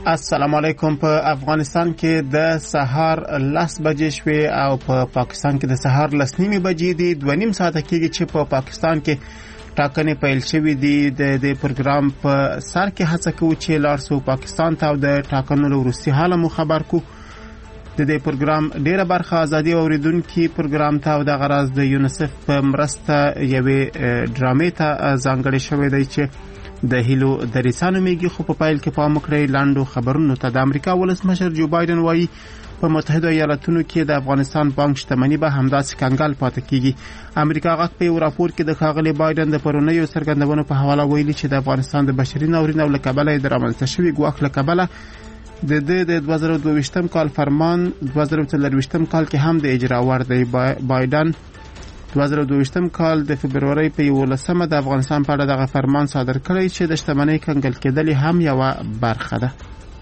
السلام علیکم. په افغانستان کې د سهار 10 بجې شوې او په پاکستان کې د سهار 10:30 بجې دي. 2.5 ساعت کېږي چې په پاکستان کې ټاکنې پیل شوې دي. د پروګرام په سر کې هڅه کوو چې لارسو پاکستان ته د ټاکنو وروستي حال مو خبر کو. د دې پروګرام ډیره برخه ازادي اوریدونکو پروګرام ته او د غرض د یونیسف په مرسته یوې ډرامې ته ځانګړې شوې دی چې د هیلو د رسانو میږي. خو په پایل کې پام وکړئ لاندو خبرونو ته. د امریکا ولسمشر جو بایدن وایي په متحده ایالاتونو کې د افغانستان بانک شتمنۍ به همداسې کنګال پاتې کیږي. امریکا غږ په یو راپور کې د ښاغلي بایدن د پرونیو څرګندونو په حواله ویلي چې د افغانستان د بشري ناورین او له کبله د رامنځته شوي ګواښ له کبله د 2022 کال فرمان 2023 کال کې هم د اجرا ور دی. بایدن 2022 کال د فبرवरी په 11 د افغانستان په اړه دغه فرمان صادر کړی چې د شتمنۍ کنګل کېدل هم یو برخه ده.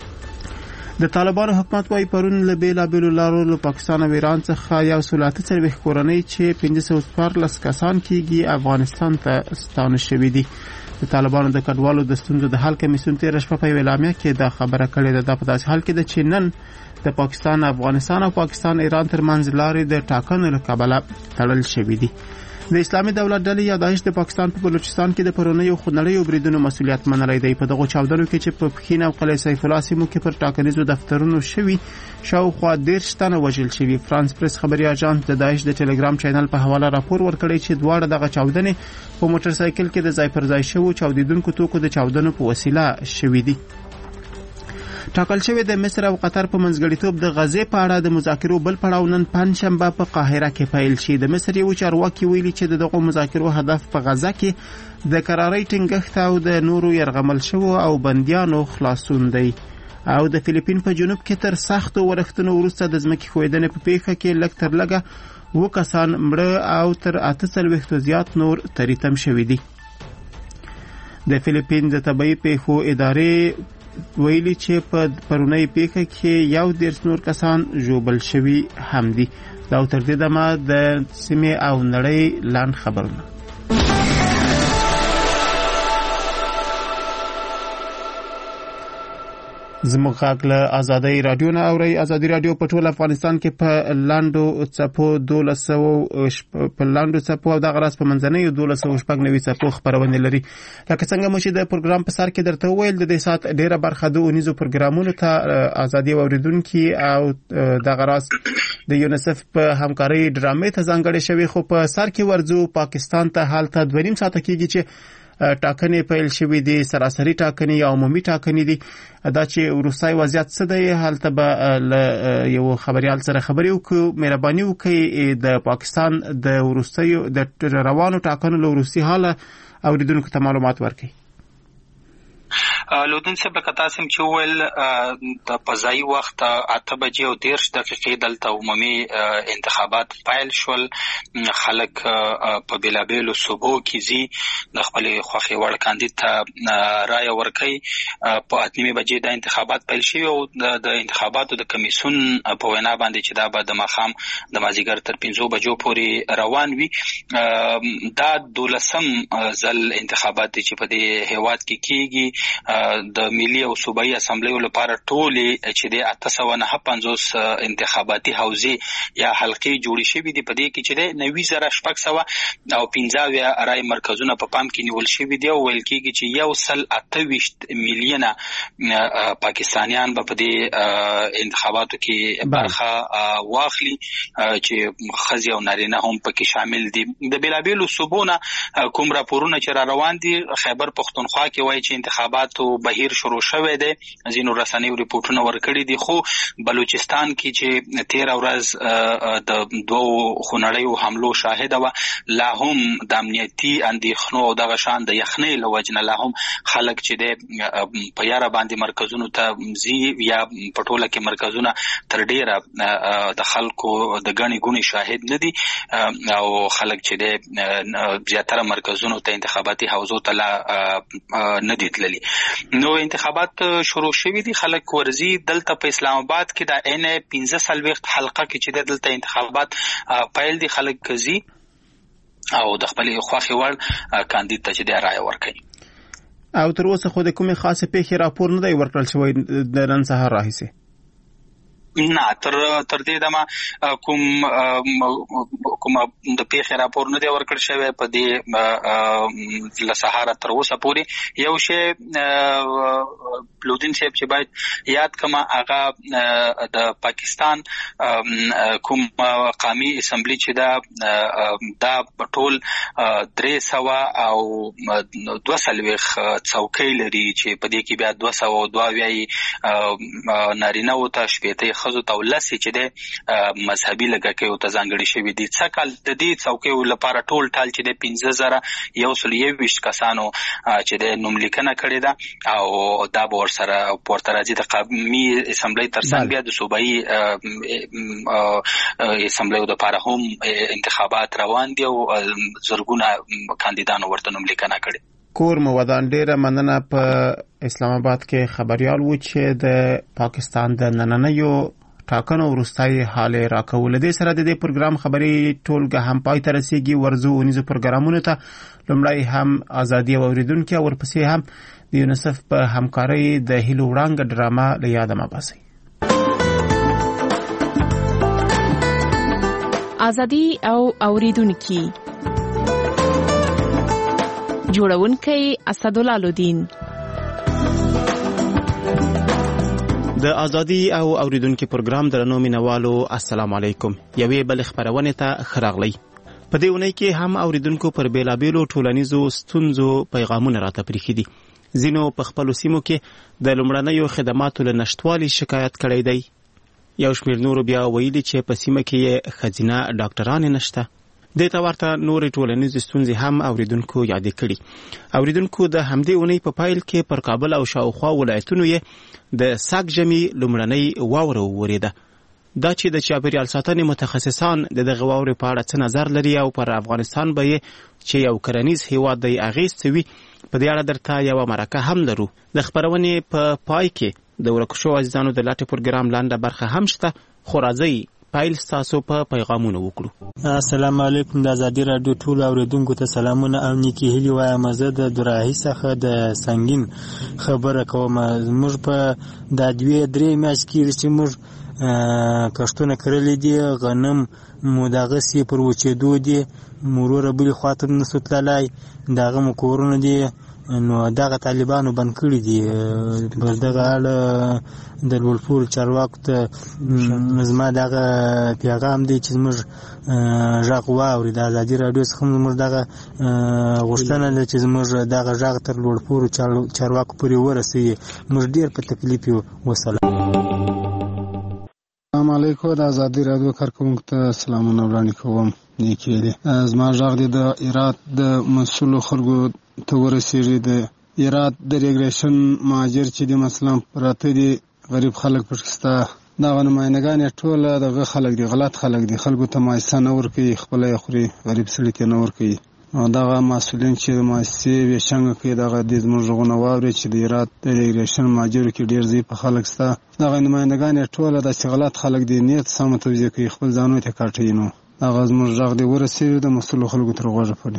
د طالبانو حکومت وايي پرون له بیلابیلو لارو له پاکستان او ایران څخه یو سلطه څلويخ کورنۍ چې 514 کسان کېږي افغانستان ته ستانه شوي دي. د طالبانو د کډوالو د ستونزو د حل کمیسیون تیر شپه په اعلامیه کې دا خبره کړې ده. په داسې حال کې د چینن د پاکستان افغانستان او پاکستان ایران ترمنځ لارې د ټاکنو له کبله تړل شوې دي. د اسلامي دولت ډلې یا داعش د پاکستان په بلوچستان کې د پرونیو خونړیو بریدونو مسؤلیت منلی دی. په دغه چاودنو کې چې په پښین او قلعه سیف الله سیمو کې پر ټاکنیزو دفترونو شوي شاوخوا 13 تنه وژل شوي. فرانس پریس خبري اژانس د داعش د ټلګرام چینل په حواله راپور ورکړی چې دواړه دغه چاودنې په موټر سایکل کې د ځای پر ځای شوو چاودیدونکو توکو د چاودنو په وسیله شوي دي. ټاکل شوی د مصر او قطر په منځګړیتوب د غزې په اړه د مذاکرو بل پړاو نن پنځشنبه په قاهره کې پیل شي. د مصر یو چارواکي ویلي چې دغه مذاکرو هدف په غزه کې د قرارۍ ټینګښت او د نورو يرغمل شوو او بنديانو خلاصون دی. او د فلیپین په جنوب کې تر سختو ورښتونو وروسته د ځمکې ښویدنې په پیښه کې لږ تر لږه 2 کسان مړه او تر 48 زیات نور تریتم شوي دي. د فلیپین د طبي پیښو ادارې ویلي چې په پرونی پیښه کې 11 نور کسان ژوبل شوي هم دي. دا تر دې دمه د سیمې او نړۍ لاند خبرونه. زموږ غږ له ازادي رادیو نه اوري. ازادي رادیو په ټول افغانستان کې په لاندو چپو 1200 په لاندو چپو او د غرض په منځنۍ 1290 چپو خبرونه لري. لکه څنګه مو چې د پروګرام په سر کې درته ویل د دې سات ډیره برخه د اونیزو پروګرامونو ته ازادي اوریدونکو او د غرض د یونیسف په همکاري ډرامې ته ځانګړې شوی. خو په سر کې ورځو پاکستان ته حال ته 2.5 ساعت کېږي چې ټاکنې پیل شوې دي. سراسري ټاکنې یا عمومي ټاکنې دي. دا چې وروستای وضعیت څه دی حالته به یو خبريال سره خبرې وکړو. مهرباني وکړئ د پاکستان د وروستیو د روانو ټاکنو وروستي حاله اوریدونکو ته معلومات ورکړي. لودن صاحب کتا سم چې ول د پزای وخت 8 بجې او 13 دقیقې دلته عمومي انتخابات پیل شول. خلک په بیلابیلو صوبو کې زی د خپل خوخي وړ کاندید ته رائے ورکړي. په 8 بجې د انتخابات پیل شي او د انتخاباتو د کمیسیون په وینا باندې چې دا به د مخام د مازیګر تر 5 بجو پورې روان وي. دا 12م ځل انتخابات چې په دې هیواد کې کیږي. د ملي او صوبایي اسمبلیو لپاره ټولې چې د 859 انتخاباتي حوزې یا حلقې جوړې شوې دي. په دې کې چې 90,600 او 15 رای مرکزونه په پام کې نیول شوي دي او ویل کېږي چې 128 میلیونه پاکستانیان به په دې انتخاباتو کې برخه واخلي چې خزي او نارینه هم پکې شامل دي. د بیلابیلو صوبونه کوم راپورونه چې را روان دي خیبر پختونخوا کې وایي چې انتخاباتو بهیر شروع شوه دی. ځینو رسنیو ریپورتونه ورکړي دي. خو بلوچستان کې چې 13 ورځ د دوو خونړیو حملو شاهد و لا هم د امنیتي اندېښنو او دغه شان د یخنۍ لوجنه لا هم خلک چې د په یاره باندې مرکزونو ته زی یا پټوله کې مرکزونه تر ډیره د خلکو د غني ګونی شاهد نه دي او خلک چې د زیاتره مرکزونو ته انتخاباتي حوزو ته نه دي تللي. نو انتخابات شروع شوي دي. خلک ورزي دلته په اسلام آباد کې د ان 15 حلقه کې چې دلته انتخابات پیل دي. خلک زی او د خپل خوښي وړ کاندید ته چې د رائے ورکړي. او تر اوسه خو د کومې خاصه پیښې راپور نه دی ورکړل شوی د نن سهار راهیسې. نه تر دې دمه کوم د پیښې راپور نه دی ورکړل شوی په دې له سهاره تر اوسه پورې. یو شی بلودین صاحب چې باید یاد کما هغه د پاکستان کوم قومي اسمبلی چې دا ټول 300 او 200 څوکۍ لري چې په دې کې بیا 202 نارینه او ته شپېته خزو ته ولسی چې د مذهبي لګکې او ته ځانګړي شوی دي. څه کال د دې څوکۍ لپاره ټول ټال چې د 15121 کسانو چې د نوملیکنه کړې ده او دا به ورسره پورته راځي. د قومي اسمبلی ترڅنګ بیا د صوبایي اسمبلیو لپاره هم انتخابات روان دي او زرګونه کاندیدانو ورته نوملیکنه کړې. کور مودان ډیره مننه. په اسلام آباد کې خبريال و چې د پاکستان د نننیو ټاکنو وروستۍ حال راکول. د سره د دې پروګرام خبري ټولګه هم پای ته رسیدي. ورزو ونیزو پروګرامونو ته لومړی هم ازادي اوریدونکو او ورپسې هم د یونیسف په همکارۍ د هیلو وړاندې ډرامه له یاده ما باسي. ازادي او اوریدونکو جوړونکی اسدالله لودین. د ازادي او اوریدونکو پروګرام درنو مینوالو السلام علیکم. یوې بل خبرونه ته خراغلی. په دې ونې کې هم اوریدونکو پر بیلابیلو ټولنیزو ستونزو پیغامونه راته پریخي دي. ځینو په خپل سیمو کې د لومړنیو خدماتو له نشټوالي شکایت کړی دی. یو شمېر نور بیا ویلي چې په سیمه کې خزینه ډاکټران نشته. د تا ورته نور ټولنیز ستونزې هم اوریدونکو یاد کړي. اوریدونکو د همدې ونې په پایل کې پر کابل او شاوخوا ولایتونو یې د ساک جمی لومړنۍ واوره وریده. دا چې د چاپیریال ساتنې متخصصان دغه واورې په اړه څه نظر لري او پر افغانستان به چې یو کرنیز هیواد دی اغیز کوي په دې اړه درته یو مرکه هم لرو. د خبرونې په پای کې د ورکشو عزیزانو د لاټه پروګرام لاندې برخه هم شته. خو راځي پایل تاسو په پیغامونه وکړو. السلام علیکم. د ازادي رادیو ټول اوریدونکو ته سلامونه او نیکی هیلی وایم. زه د دراهي څخه د سنگین خبره کوم. موږ په د 2-3 میاشتې کې چې موږ کښتونه کړلې دي، غنم مو دغه سی پر وچېدو دي، مرور بل خاطر نسو تلای دغه مو کورونه دي. نو دغه طالبانو بند کړی دي. پر دغه اړه د لوړپول چارواکو ته زما دغه پیغام دی چې موږ غږ واوري. د ازادي رادیو څخه موږ دغه غوښتنه ده چې موږ دغه غږ تر لوړپول چارواکو پورې ورسوي. موږ ډیر په تکلیف یو. وسلام. السلام علیکم. د ازادي رادیو کارکونکو ته سلامونه وړاندې کوم. نیکی دی. زما غږ د ایرات د مسؤلو خلکو ته ورسیږي. د ایرات د ریګریشن مهاجر چې د مثلا پراته دي غریب خلک پښستا دا نماینګان ټول دغه خلک دي، غلط خلک دي. خلکو ته مایسه نه ورکوي، خپل یې خوري، غریب سړي ته نه ورکوي. او دغه مسؤلین چې د مؤسسې ویشنګ کوي دغه د زموږ غونه واوري چې د ایرات د ریګریشن مهاجر کې ډیر زی په خلک ستا دغه نماینګان ټول د غلط خلک دي، نیت سم توجیه کوي، خپل ځانو ته کاټي. نو هغه زموږ غږ دی ورسېږي د مسؤل خلکو تر غوږه پورې.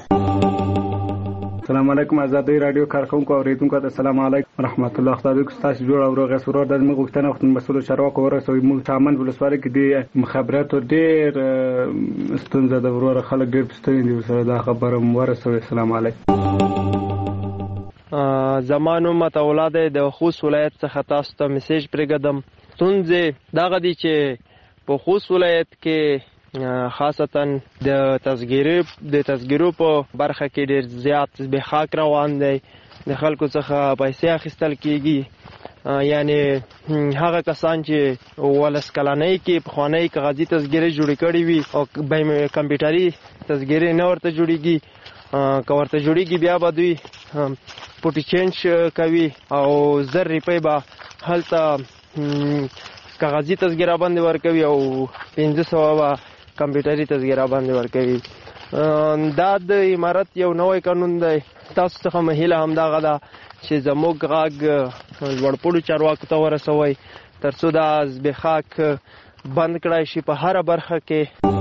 السلام علیکم. ازادي رادیو کارکونکو اوریدونکو ته السلام علیکم ورحمت الله. خدای دې تاسو جوړ او روغ سرور د موږ غوښتنه وخت مسؤل چارواکو ورسوي. موږ چامن ولسوالۍ کې د مخابراتو ډېر ستونزه د ورور خلک ډېر ستونزې دي سره دا خبره ورسوي. السلام علیکم. زمانو متولاد د خوست ولایت څخه تاسو ته میسج پرېږدم. ستونزې دغه دي چې په خوست ولایت کې خاصتا د تذکیرو په برخه کې ډیر زیات زبېښاک روان دی. د خلکو څخه پیسې اخیستل کیږي. یعنی هغه کسان چې ولس کلنۍ کې پخوانۍ کاغذي تذکیرې جوړې کړې وي او کمپیوټري تذکیرې نه ورته جوړېږي، که ورته جوړېږي بیا به دوی پوټي چینج کوي او 1000 روپۍ به هلته کاغذي تذکیره باندې ورکوي او 500 به کمپیوټري تذکیره باندې ورکوي. دا د امارت یو نوی قانون دی. تاسو څخه مهیله همدغه ده چې زموږ غږ لوړپوړو چارواکو ته ورسوئ ترڅو دا زبېښاک بند کړای شي په هره برخه کې.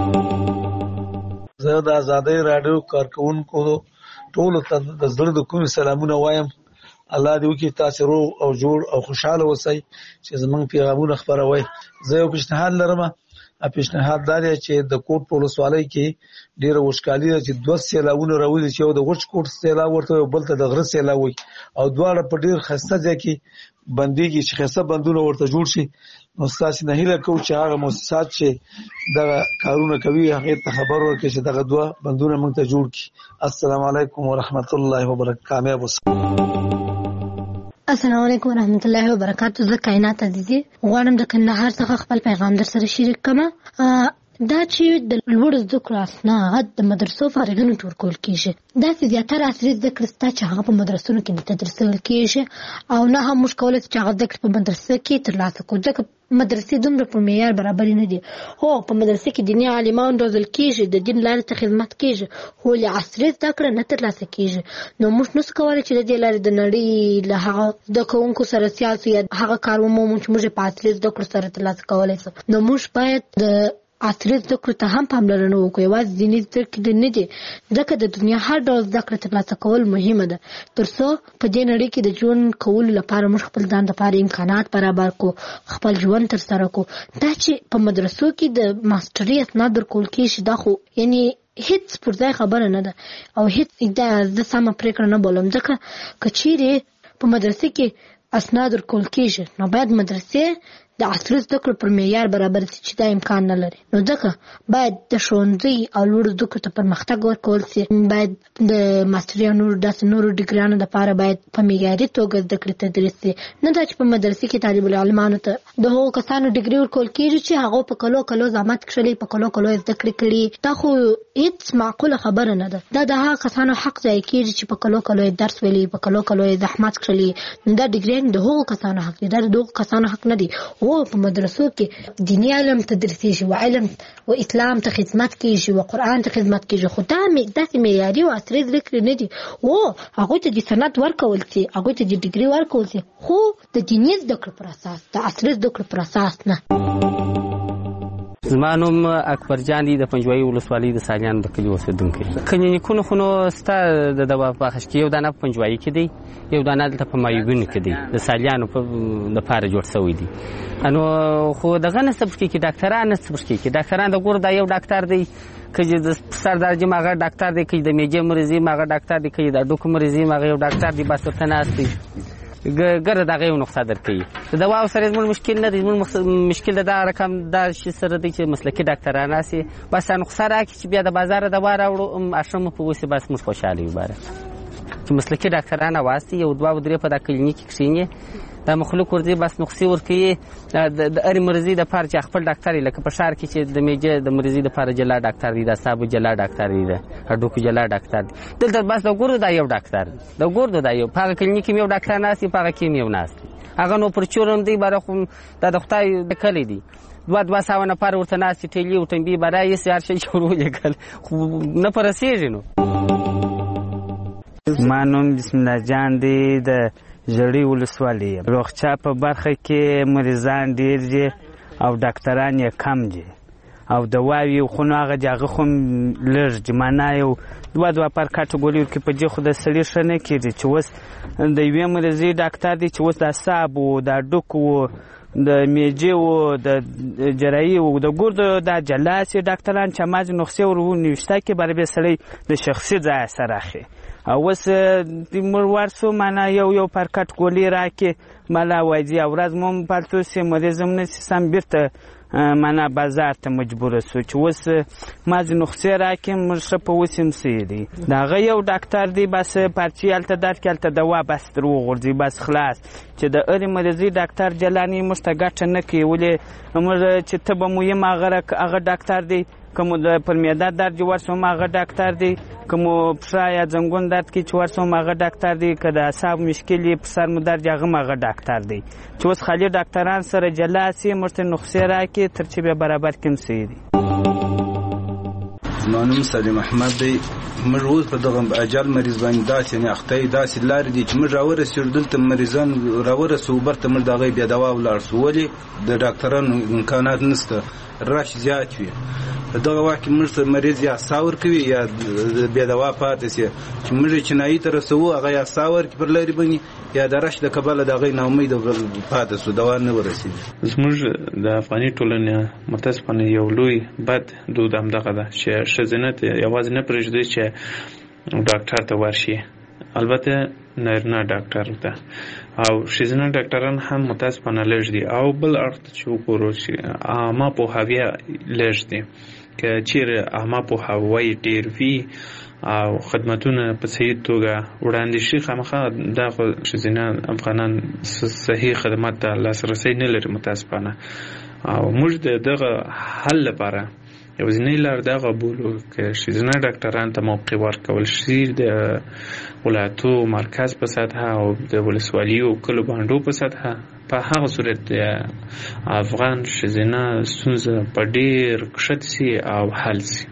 زه د ازادۍ راډیو کارکونکو ټولو ته د زړه د کومې سلامونه وایم. الله دې وکړي تاسو روغ او جوړ او خوشاله اوسئ چې زمونږ پیغامونه خپروي. زه یو پیشنهاد لرم، پیشنهاد دا دی چې د کوټ په ولسوالۍ کې ډېره وچکالي ده چې 2 سیلاونه راوځي، چې یو د وچ کوټ سیلاب ورته یو بل ته د غره سیلاب وي او دواړه په ډېر ښایسته ځای کې بندېږي چې ښایسته بندونه ورته جوړ شي. نو ستاسې نه هیله کوو چې هغه مؤسسات چې دغه کارونه کوي هغې ته خبر ورکړي چې دغه 2 بندونه موږ ته جوړ کړي. السلام علیکم ورحمت الله وبرکاته. کامیاب اوسئ. السلام علیکم ورحمت الله وبرکاته. زه کائنات عزیزي غواړم د کندهار څخه خپل پیغام در سره شریک کړم. دا چې د لوړ زده کړو اسناد د مدرسو فارغینو ته ورکول کېږي، داسې زیاتره عصري زده کړې شته چې هغه په مدرسونو کې نه تدریسول کېږي او نه هم موږ کولی شو چې هغه زده کړې په مدرسه کې ترلاسه کړو، ځکه مدرسې دومره په معیار برابرې نه دي. هو په مدرسه کې دیني عالمان روزل کېږي، د دین لارې ته خدمت کېږي، خو له عصري زده کړه نه ترلاسه کېږي. نو موږ نشو کولی چې د دې لارې د نړۍ له هغه زده کوونکو سره سیال شو یا هغه کار ومومو چې موږ په عصري زده کړو سره ترلاسه کولی شو. نو موږ باید د عصري زده کړو ته هم پاملرنه وکړو، یوازې دیني زده کړې نه دي، ځکه د دنیا هر ډول زده کړه ترلاسه کول مهمه ده تر څو په دې نړۍ کې د ژوند کولو لپاره موږ خپل ځان لپاره امکانات برابر کړو، خپل ژوند ترسره کړو. دا چې په مدرسو کې د ماسټري اسناد ورکول کېږي دا خو یعنې هیڅ پر ځای خبره نه ده او هیڅ دا زه سمه پرېکړه نه بولم، ځکه که چیرې په مدرسې کې اسناد ورکول کېږي نو باید مدرسې د عصري زده کړو پر معیار برابر شي چې دا امکان نه لري. نو ځکه باید د ښوونځي او لوړو زده کړو ته پرمختګ ورکول شي، باید د ماسټري او داسې نورو ډګریانو لپاره باید په معیاري توګه زده کړې تدریس شي، نه دا چې په مدرسې کې طالب العلمانو ته د هغو کسانو ډګري ورکول کېږي چې هغو په کلو زحمت کښلي، په کلو زده کړې کړي. دا خو هیڅ معقوله خبره نه ده. دا د هغه کسانو حق ضایع کېږي چې په کلو درس ویلي، په کلو زحمت کښلي. دا ډګریان د هغو کسانو حق دي، دا د هغو کسانو حق نه دي. په مدرسو کې دیني علم تدریسېږي و علم و اسلام ته خدمت کېږي و قرآن ته خدمت کېږي، خو دا داسې معیاري او عصري زده کړې نه دي. هغوی ته د سند ورکول شي، هغوی ته د ډګري ورکول شي، خو د دیني زده کړو پر اساس، د عصري زده کړو پر اساس نه. زما نوم اکبر جان دی، د پنجوایي ولسوالۍ د سالیانو د کلي اوسېدونکی. کلینیکونه خو نو ستا د دوا په بخش کې یو دانه په پنجوایي کې دی، یو دانه دلته په مایوګونو کې دی، د سالیانو لپاره جوړ شوی دی. نو خو دغه نه څه پکې کې ډاکټران نه څه پکې کې ډاکټران د ګور دا یو ډاکټر دی، که د سر درجه ماغه ډاکټر دی، که د میجې مریضي ماغه ډاکټر دی، که د ډوکو مریضي ماغه یو ډاکټر دی، بس ورته ناست دی ګره دغه یو نقطه درکوي. د دواو سره زموږ مشکل نه دی، زموږ مشکل د دغه رقم دا شي سره دی چې مسلکي ډاکټران راسي، بس نقصه راکړي چې بیا د بازاره دوا راوړو اشرمو په وسې بس موږ خوشحاله یو باره چې مسلکي ډاکټران راواستي، یو 2 او 3 په دا کلینیک کې کښېني، دا مخلوق ورځي بس نقصې ورکوي د هرې مریضي دپاره چې خپل ډاکټر لکه په ښار کې چې د میجې د مریضي دپاره جلا ډاکټر دی، د اعصابو جلا ډاکټر دی، د هډوکو جلا ډاکټر دی. دلته بس د ګردو دا یو ډاکټر دی، د ګردو دا یو، په هغه کلینیک کې یو ډاکټر ناست دی، په هغه کې یو ناست دی. هغه نو پر چورم دی باره خو دا د خدای کلی دی، 200 نفر ورته ناست دي، ټیلي او ټمبي برای یې هر شی چې ور ولیکل خو نه په رسېږي. نو ما نوم بسم الله جان دی، د ژړۍ ولسوالۍ. روغچا په برخه کې مریضان ډېر دي او ډاکټران یې کم دي او دواوې خو نو هغه د هغه خو لږ دي، معنا یو 2 پر کاټګوري کې په دې خو د سړي ښه نه کېږي چې اوس د یوې مریضۍ ډاکټر دی چې اوس د اعصاب و د هډوکو و د میجې و د جراحي و د ګردو دا جلا سي ډاکټران چې هماغې نسخې ور ونوشته کې برابر به سړی د شخصي ځایه سره اخلي. اوس موږ ورسو معنا یو پر کاټګوري راکې ملا وایي او ورځ مو پالتو سي مریض هم نه سم بیرته معنا بازار ته مجبور سو چې اوس مازې نسخې راکې موږ ښه په اوس هم سیدي د هغه یو ډاکټر دی بس پارچې هلته درکړي هلته دوا بس تر وغورځي بس خلاص چې د هرې مریضۍ ډاکټر جلانې موږ ته ګټه نه کوي. ولې موږ چې تبه مو یم هغه ډاکټر دی، که مو پر معده درد ورسوم هغه ډاکټر دی، که مو پښه یا زنګون درد کې چې ورسوم هغه ډاکټر دی، که د اعصاب مشکل یې په سر مو درد هغه هم هغه ډاکټر دی. چې اوس خالي ډاکټران سره جلا سي موږ ته نسخې راکړي تر چې بیا برابر کړي سي دي. زما نوم سلیم احمد دی. موږ اوس په دغه اجل مریض باندې داسې یعنې اخته یې داسې لارې دي چې موږ راورسېږو دلته مریضان راورسوو برته موږ د هغې بیا دوا ولاړ شو. ولې د ډاکټرانو امکانات نشته، رش زیات وي دغه وخت موږ مریض یا ساور کوي یا بیا دوا پاتې سي چې موږ چنایي تر سو هغه یا ساور پر لري بني یا درش د کبل دغه نه امید پاتې سو دوا نه ورسید. زموږ د افغاني ټولنې متاسفانه یو لوی بد دود هم دغه ده چې ښځینه یوازې نه پرېږدي چې ډاکټر ته ورشي، البته نارینه ډاکټر ته او ښځینه ډاکټران هم متاسفانه لږ دي او بل اړخ ته چې وګورو چې عامه پوهاوی لږ دي که چیرې عامه پوهاوی ډېر وي او خدمتونه په صحیح توګه وړاندې شي خامخا دا خو ښځینه افغانان صحیح خدمات ته لاسرسی نه لري متاسفانه او موږ د دغه حل لپاره یوازینۍ لار دغه بولو که ښځینه ډاکټران ته موقع ورکول شي د ولایتو مرکز په سطحه او د ولسوالیو کلو بانډو په سطحه، په هغه صورت د افغان ښځینه ستونزه په ډېر کښت سي او حل سي.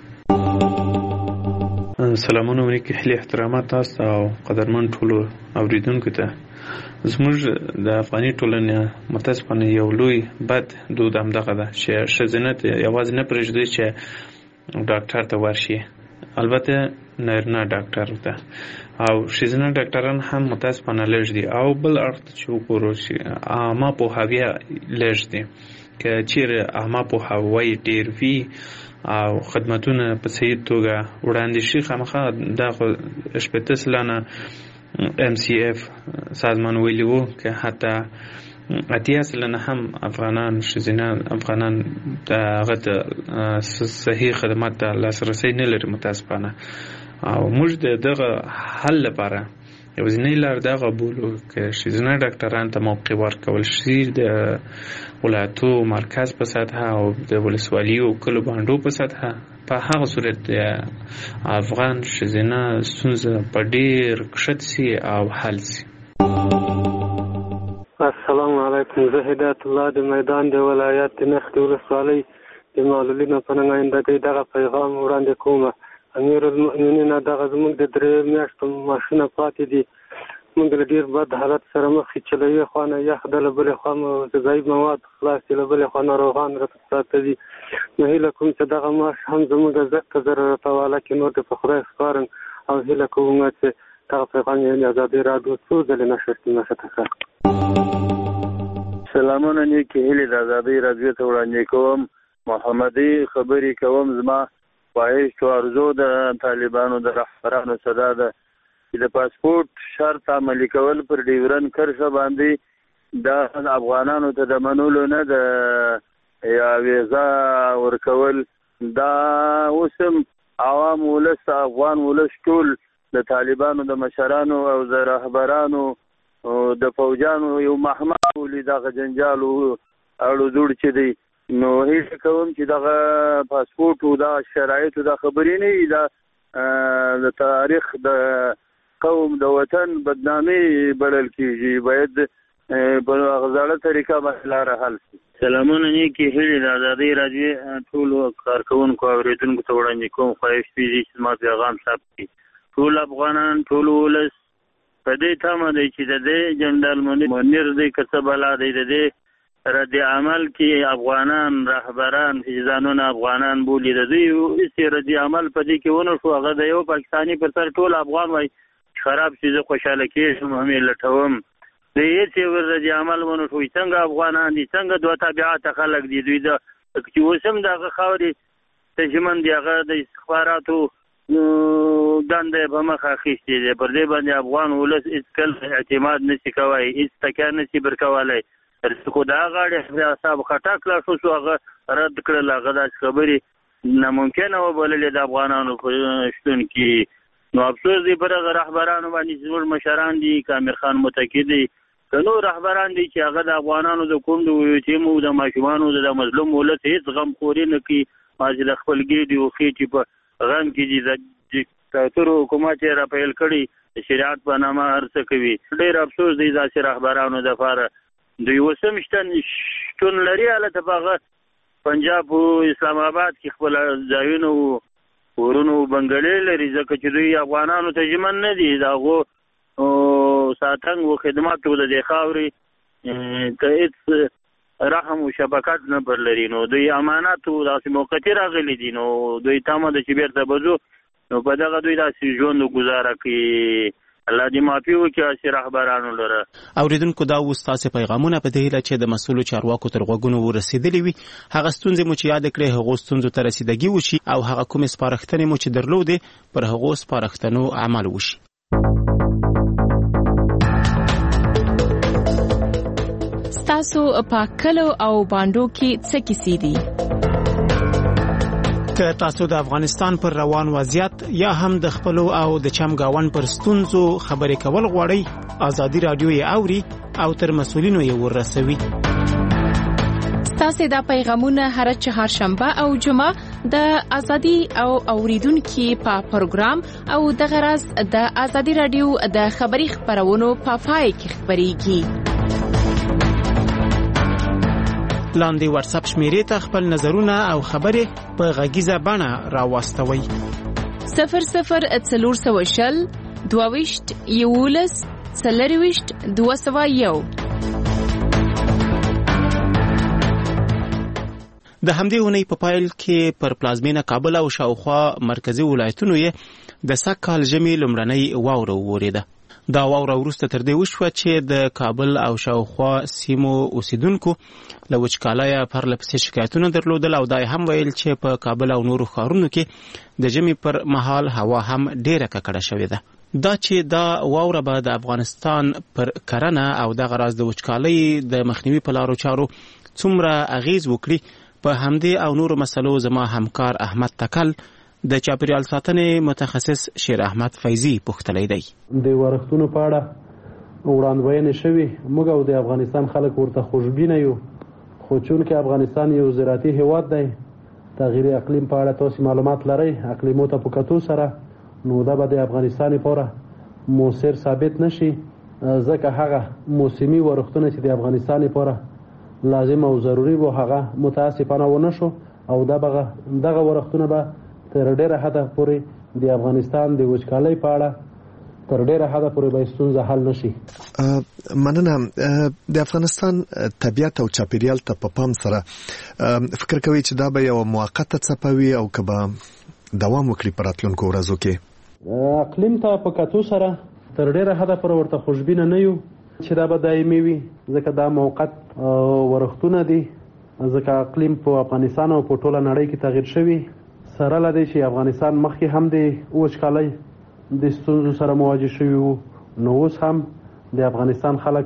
سلامونه ولیکي هیلې احترامات تاسو ته او قدرمن ټولو اوریدونکو ته. زموږ د افغاني ټولنې متاسفانه یو لوی بد دود هم دغه ده چې ښځینه یوازې نه پرېږدي چې ډاکټر ته ورشي، البته نارینه ډاکټر ته او ښځینه ډاکټران هم متاسفانه لږ دي او بل اړخ ته چې وګورو چې عامه پوهاوی لږ دي که چیرې عامه پوهاوی ډېر وي او خدمتونه په صحیح توګه وړاندې شي خامخا دا خو 80% MCF سازمان ویلي وو که حتی 80% هم افغانان ښځینه افغانان دغه ته صحیح خدمات ته لاسرسی نه لري متاسفانه او موږ د دغه حل لپاره یوازینۍ لار دغه بولو که ښځینه ډاکټران ته موقع ورکول شي د ولایتو مرکز په سطحه او د ولسوالیو کلو بانډو په سطحه، په هغه صورت د افغان ښځینه ستونزه په ډېر کښت سي او حل سي. السلام علیکم، زه هدایت الله د میدان د ولایت د نخت ولسوالۍ د معلولینو په ننګ آیندګۍ دغه پیغام وړاندې کوم. امیرالمؤمنین دغه زموږ د 3 میاشتو ماشینه پاتې دي، موږ له ډېر بد حالت سره مخ یو چې له یوې خوا نه یخ ده، له بلې خوا مو غذایي مواد خلاص دي، له بلې خوا ناروغان راته پراته دي. نو هیله کوم چې دغه معاش هم زموږ ته ضرورت حواله کړي، نور د په خدای سپارم او هیله کوم چې دغه پیغام یې ازادي راډیو څو ځلې نشر کړي. مشته ښه سلامونه نیکې هیلې د ازادي راډیو ته وړاندې کوم. محمدي خبرې کوم. زما خواهش او ارزو د طالبانو د رهبرانو صدا ده چې د پاسپورت شرط عملي کول پر ډیورن کرښه باندې د افغانانو ته د منلو نه د یا ویزا ورکول، دا اوسم عوام ولس افغان ولس ټول د طالبانو د مشرانو او د رهبرانو او د فوجانو یو محمد ولې دغه جنجال اړو جوړ چې دی. نو هیڅ کوم چې دغه پاسپورت او د شرایطو د خبرې نه د تاریخ د قوم د وطن بدنامي بلل کیږي، باید په غزاړه طریقه باندې لار حل شي. سلامونه نیکې هیلې د ازادۍ راډیو ټولو کارکوونکو او اوریدونکو ته وړاندې کوم. خواهش دی چې زما پیغام ثبت کړي. ټول افغانان ټول ولس په دې تمه دی چې د دې جنرال منیر دی که څه بلا دی د دې رد عمل کې افغانان رهبران ځانونه افغانان بولي، د دوی هیڅ رد عمل په دې کې ونه شو. هغه د یو پاکستاني پر سر ټول افغان وای خراب شي، زه خوشاله کېږم همې لټوم. د هیڅ رد عمل ونه شو. څنګه افغانان دي، څنګه دوه تابعات خلک دي، دوی د چې اوس هم دغه خاورې تجمن دي، هغه د استخباراتو دنده په مخ اخیستې ده. پر دې باندې افغان ولس هیڅکله اعتماد نشي کولی، هیڅ تکیه نشي برکولی. خو دا غاړې اعصاب خټک لا شو هغه رد کړل، هغه داسې خبرې ناممکنه وبللې د افغانانو په شتون کې. نو افسوس دی پر هغه رهبرانو باندې زموږ مشران دي، کامر خان متکی دی، که نور رهبران دي چې هغه د افغانانو د کونډو یتیمو د ماشومانو د مظلوم ولس هېڅ غمخوري نه کوي، مازې د خپل ګېډې او خېټې په غم کې دي. د دیکتاتورو حکومت یې راپیل کړي، د شریعت په نامه هر څه کوي. ډېر افسوس دی داسې رهبرانو دپاره. دوی اوس هم شتون لري هلته په هغه پنجاب او اسلام آباد کې خپل ځایونه او ورونو بنګلې لري، ځکه چې دوی افغانانو ته ژمن نه دي. د هغو ساتنګ او خدماتو د دې خاورې ته هېڅ رحم او شفقت نه پر لري نو دوی امانت او داسې موقتی راغلي دي نو دوی تمه د چې بیرته بزو نو په دغه دوی داسې ژوند گزاره کوي. الله دې معافي وکړي چې رهبرانو لره. اوریدونکو دا اوس تاسې پیغامونه په دې هیله چې د مسؤلو چارواکو تر غوږونو ورسېدلې وي هغه ستونزې مو چې یاد کړې هغو ستونزو ته رسیدګي وشي او هغه کومې سپارښتنې مو چې درلودې پر هغو سپارښتنو عمل وشي. ستاسو په کلو او باندو کې څه کیسې دي؟ که تاسو د افغانستان پر روان وضعیت یا هم د خپلو او د چمګاون پر ستونزو خبرې کول غواړئ ازادي رادیو یې اوري او تر مسؤلینو یې ورسوي. ستاسو دا پیغامونه هر چهارشنبه او جمعه د ازادي او اوریدونکو په پروګرام او د غرض د ازادي رادیو د خبري خبرونو په پای کې خبريږي. لاندې واتس اپ شمیرې ته خپل نظرونه او خبرې په غږیزه بڼه راوستوئ. 0040 22 11 201. د همدې اونۍ په پایل کې پر پلازمینه کابل او شاوخوا مرکزی ولایتونو یې د سږکال ژمي لومړنۍ واوره وورېده. دا واوره وروسته تر دې وشوه چې د کابل او شاوخوا سیمو اوسیدونکو له وچکالۍ پرله پسې شکایتونه درلودل او دا هم ویل چې په کابل او نورو ښارونو کې د ژمي پر مهال هوا هم ډیره ککړه شوې ده. دا چې دا واوره به د افغانستان پر کرنه او دغه راز د وچکالۍ د مخنیوي په لارو چارو څومره اغیز وکړي په همدې او نورو مسلو زما همکار احمد تکل د چاپیریال ساتنې متخصص شیر احمد فیضی پوښتلی دی. د ورښتونو په اړه وړاندوینې شوي موږ او د افغانستان خلک ورته خوشبینه یو خو چونکې افغانستان یو زراعتي هیواد دی تغییر اقلیم په اړه تاسو معلومات لرئ اقلیمو ته په کتو سره نو دا به د افغانستان لپاره مؤثر ثابت نشي ځکه هغه موسمي ورښتونه چې د افغانستان لپاره لازم او ضروری وو هغه متاسفانه ونه شو او دغه ورښتونه به تر ډیره حده پورې د افغانستان د وچکالۍ په اړه تر ډیره حده پورې به ستونزه حل نشي. مننه. د افغانستان طبیعت او چاپیریال ته په پام سره فکر کوي چې دا به یو موقته څپه وي او که به دوام وکړي په راتلونکو ورځو کې؟ اقلیم ته په کتو سره تر ډیره حده پورې ورته خوشبینه نه یو چې دا به دایمي وي ځکه دا موقت ورښتونه دي ځکه اقلیم په افغانستان او په ټوله نړۍ کې تغییر شوی سره لدی چې افغانستان مخکې هم د وچکالۍ د ستونزو سره مواجه شوي وو نو اوس هم د افغانستان خلک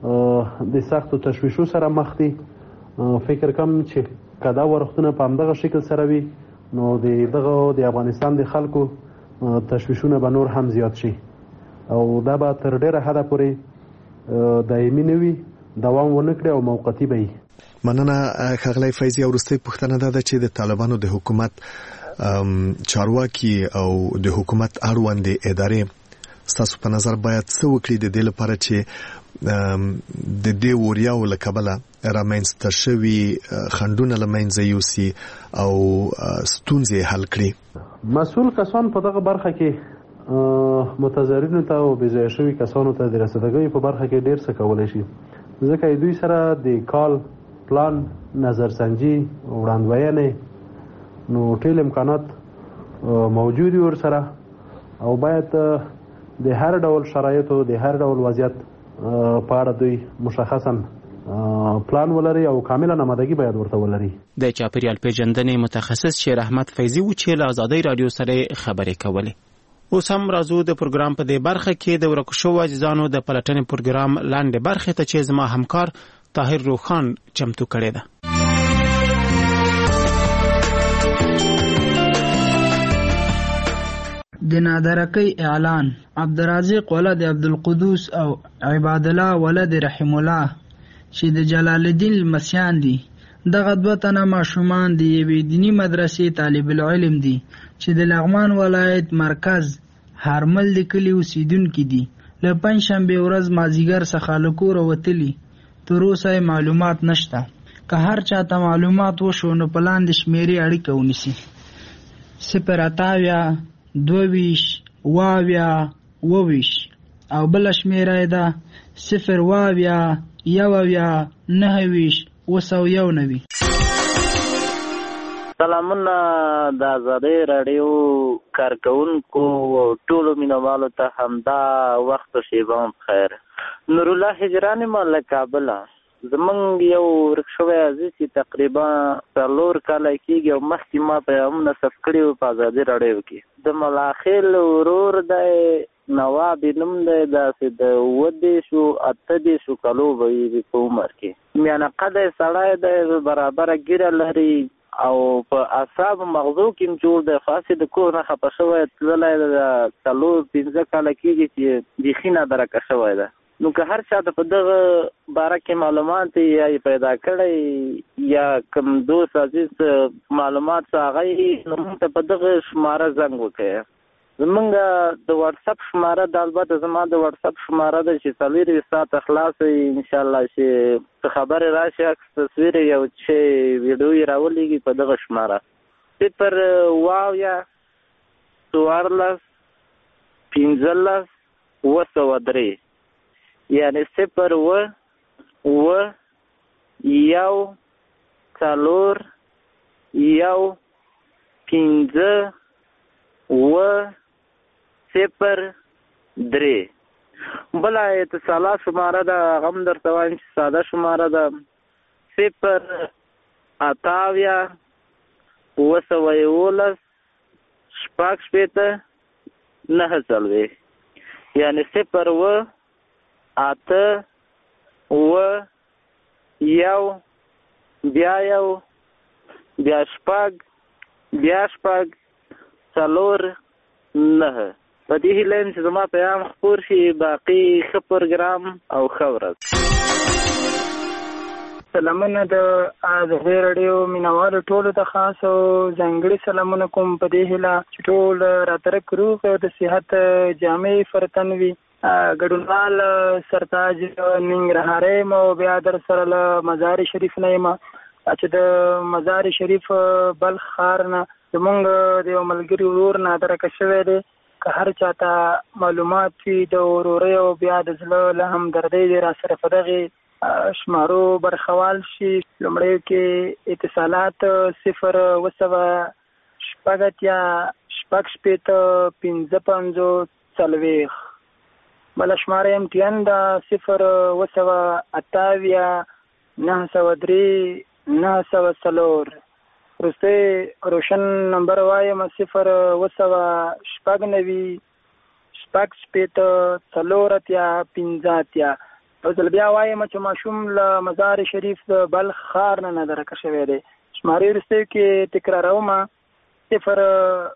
د سختو تشویشو سره مخ دي. فکر کوم چې که دا ورښتونه په همدغه شکل سره وي نو د افغانستان د خلکو تشویشونه به نور هم زیات شي او دا به تر ډیره حده پورې دایمي نه وي دوام ونه کړي او موقتي به وي. مننه ښاغلی فیضي. وروستۍ پوښتنه دا ده چې د طالبانو د حکومت چارواکي او د حکومت اړوندې ادارې ستاسو په نظر باید څه وکړي د دې لپاره چې د دې وریاو له کبله رامنځته شوي خنډونه له منځه یوسي او ستونزې حل کړي؟ مسؤل کسان په دغه برخه کې متضررینو ته او بېځایه شوي کسانو ته د رسیدګۍ په برخه کې ډېر څه کولی شي ځکه دوی سره د کال پلان نظرسنجي وړاندوینې نو ټول امکانات موجود ور سره او باید د هر ډول شرایطو د هر ډول وضعیت په اړه دوی مشخصا پلان ولري او کاملا آمادګي باید ورته ولري. د چاپیریال پیژندنې متخصص شیر احمد فیضی و چې له ازادي رادیو سره خبرې کولې. اوس هم راځو د پروګرام په دې برخه کې د ورکو شوو عزیزانو د پلټنې پروګرام لاندې برخه ته چې زما همکار طاهر روخان چمتو کړی ده. د نادرکۍ اعلان عبدالرزاق ولد عبدالقدوس او عباد الله ولد رحم الله چې د جلال الدین المسیان دي دغه دوه تنه ماشومان د یوې دینی مدرسې طالب العلم دي چې د لغمان ولایت مرکز هرمل د کلي اوسیدونکي دي. له پنجشنبې ورځ مازدیګر څخه له کوره وتلي تر اوسه معلومات نشته. که هر چاته معلومات وشو نو په لاندې شمیرې اړیکه ونیسي 028 22 او بل شمیره ده 028 19 1991. سلامونه د آزادۍ راډیو کارکونکو ټولو مینوالو ته همدا وخت شیبه خیر. نور الله هجرانی ما له کابله. زمونږ یو ورک شوی عزیز چې تقریبا 4 کاله کېږي او مخکې ما پیغامونه ثبت کړي وو په آزادۍ راډیو کې. د ملاخیل ورور دی نواب نوم دی، داسې د 28 کالو به وي په عمر کې. میانه قده سړی دی، برابره ګیره لري او په اعصاب مغزو کې جوړ دی. خاصې د کور نه خفه شوی تللی د 4-5 کاله کېږي چې بیخي نادرکه شوی ده. نو که هر چا د په دغه باره کې معلومات یا پیدا کړی یا کوم دوست عزیز معلومات څه هغه نو موږ ته په دغه شماره زنګ وکړئ. زمونږ د واتساپ شماره د البته زما د واتساپ شماره ده چې 24 ساعته خلاص وي انشاءالله چې خبرې راشي عکس تصویر یو چې ویډیو راولېږي په دغه شماره 0 14 15 203 یعنی 0 1 4 1 15 0 بله اتصالات شماره ده غم درته وایم چې ساده شماره ده 0 28 211 9 یعنی 0 8 1 بیا 6 4 9 په دې هیله یم چې زما پیغام خپور شي. باقي ښه پروګرام او ښه ورځ. سلامونه د آزادۍ راډیو مینوالو ټولو ته خاص او ځانګړي سلامونه کوم په دې هیله چې ټول راترک روغ او د صحت جامع فرتن وي. ګډونوال سرتاج ننګرهاري یم او بیا در سره له مزار شریف نه یم چې د مزار شریف بلخ ښار نه زمونږ د یو ملګري ورور نادرکه شوی دی. که هر چاته معلومات وي د ورورۍ او بیا د زړه له همدردۍ دی را سره په دغې شمارو برخوال شي. لومړیو کې اتصالات 0 15 بله شماره MTN ده 0 903 904 وروستی روشن نمبر وایم 0 9 4 او ځل بیا وایم چې ماشوم له مزار شریف د بلخ ښار نه نادرکه شوی دی. شمارې وروستیو کې تکراروم 0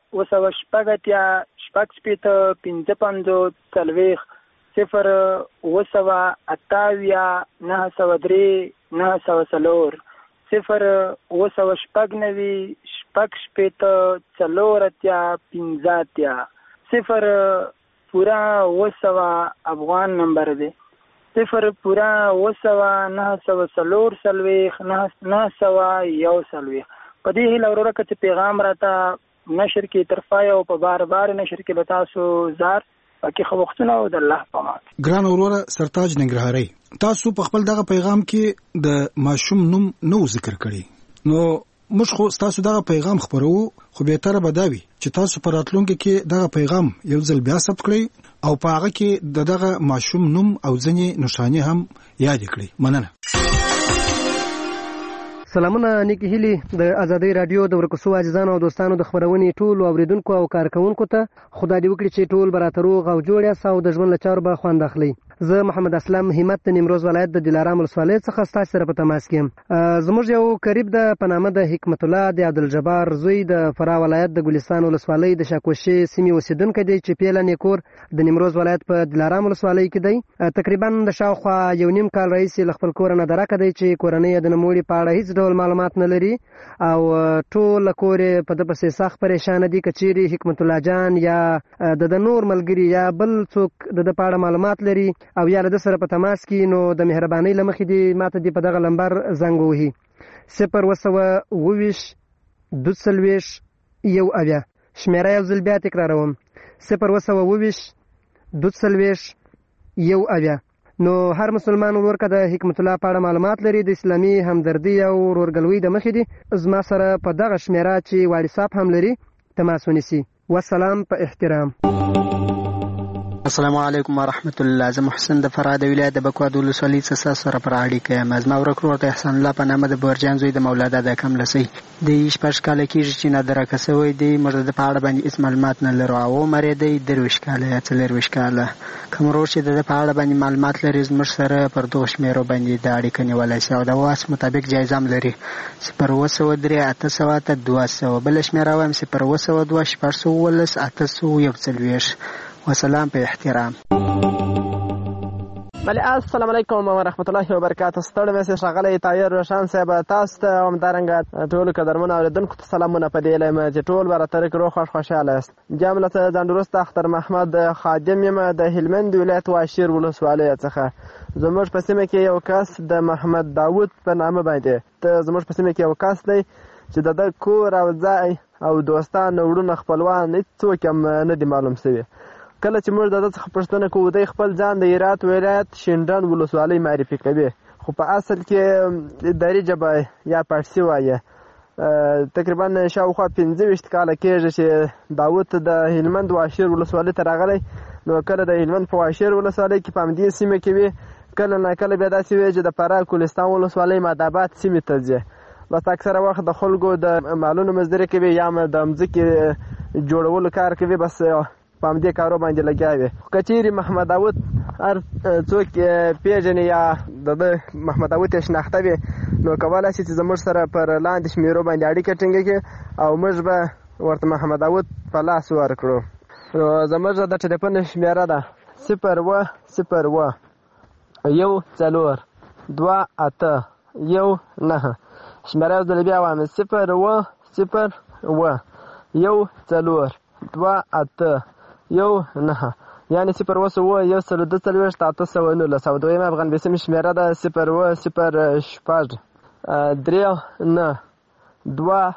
پورا 9 افغان نمبر دی. 0 پورا 904 په دې هیله وروره که چې پیغام راته نشر کې ترفای او په بار نشر کې له تاسو زار باقي خو وختونه او د الله په امان. ګران وروره سرتاج ننګرهاري، تاسو په خپل دغه پیغام کې د ماشوم نوم نو ذکر کړی، نو موږ خو تاسو دغه پیغام خبرو خو به تر بداوي چې تاسو پر راتلونکو کې دغه پیغام یو ځل بیا ثبت کړئ او په هغه کې دغه ماشوم نوم او ځنې نشانه هم یاد کړئ. مننه. سلامونه نیکی هیلی د آزادۍ رادیو د ورکسو عزیزانو او دوستانو د خبرونې ټول اوریدونکو او کارکونکو ته خدای دې وکړي چې ټول برات روغ او جوړ یاست او د ژوند له چارو به خوند اخلي. زه محمد اسلام همت د نیمروز ولایت د دلارام ولسوالۍ څخه ستاسو سره په تماس کې یم. زموږ یو قریب د پنامه د حکمت الله د عبدالجبار زوی د فراه ولایت د ګلستان ولسوالۍ د شاکوشي سیمې اوسیدونکی دی چې پیلن کور د نیمروز ولایت په دلارام ولسوالۍ کې دی. تقریبا د شاوخوا 1.5 کال راهیسې له خپل کور نه درکه دی چې کورنۍ د نوموړي په اړه هیڅ ډول معلومات نه لري او ټول کور په د پسې سخت پریشان دي. کچيري حکمت الله جان یا د نور ملګری یا بل څوک د پاړه معلومات لري او یا د سره په تماس کې نو د مهرباني لمخې دی ماته دی په دغه نمبر زنګ وهي 0 یو اویا شمیره یو ځل بیا تکراروم 0 یو اویا نو هر مسلمان ورور که د حکمت الله په اړه معلومات لري د اسلامي همدردي او ورورګلوۍ د مخې دي زما سره په دغه شمیره چې واتساپ هم لري تماس ونیسي. والسلام په احترام. السلام علیکم ورحمت الله. زه محسن د فراه د ولایت د بکوا د ولسوالۍ څخه سره پر اړیکه یم. زما ورور د احسان الله په نامه د بورجان زوی د مولا دادا کملسی د 16 کاله کېږي چې نادرکه سوی دی. موږ د په اړه باندې هېڅ معلومات نه لرو. او عمر یې دی 23 کاله یا 24 کاله. کوم ورور چې د په اړه باندې معلومات لري زموږ سره پر دغو شمیرو باندې د اړیکه نیولی شي او د واس مطابق جایزه هم لري 0 803 200. بله شمیره وایم 0 2 611 841. وسلام په احترام. بله السلام علیکم ورحمت الله وبرکاته. ستړی مې ښاغلی طاهر روشن صاحب تاسو ته همدارنګه ټولو قدرمنو اورېدونکو ته سلامونه په دې لایم چې ټول به راترک روغ خوښ خوشحاله یاست. جمله ځان درست اختر محمد خادم یم د هلمند ولایت واشیر ولسوالۍ څخه. زموږ په سیمه کې یو کس د محمد داود په نامه باندې زموږ په سیمه کې یو کس دی چې د ده کور او ځای او دوستان وروڼه خپلوان هېڅوک هم نه دي معلوم شوي. کله چې موږ د ده څخه پوښتنه کوو دی خپل ځان د هرات ولایت شینډنډ ولسوالۍ معرفي کوي خو په اصل کې دري ژبه یا پارسي وایي. تقریبا شاوخوا 25 کاله کېږي چې داود د هلمند واشیر ولسوالۍ ته راغلی. نو کله د هلمند په واشیر ولسوالۍ کې په همدې سیمه کې وي کله ناکله بیا داسې وي چې د فراه کولستان ولسوالۍ مادآباد سیمې ته ځي. بس اکثره وخت د خلکو د مالونو مزدوري کوي یا د مځکې جوړولو کار کوي. بس په همدې کارو باندې لګیا وي. که چیرې محمد داود هر څوک پیژني یا د محمد داود یې شناخته وي نو کولی شي چې زموږ سره پر لاندې شمیرو باندې اړیکه ټینګه کړي او موږ به ورته محمد داود په لاس ورکړو. نو زموږ د ټلیفون شمیره ده 0 0 1 4 2 8 1 9. شمیره یو ځل بیا وایم 0 0 1 4 2 8 1 9 یعنې 0 1 1 2 8 او دویم افغان بیسیم شمیره ده 0 0 6 3 9 2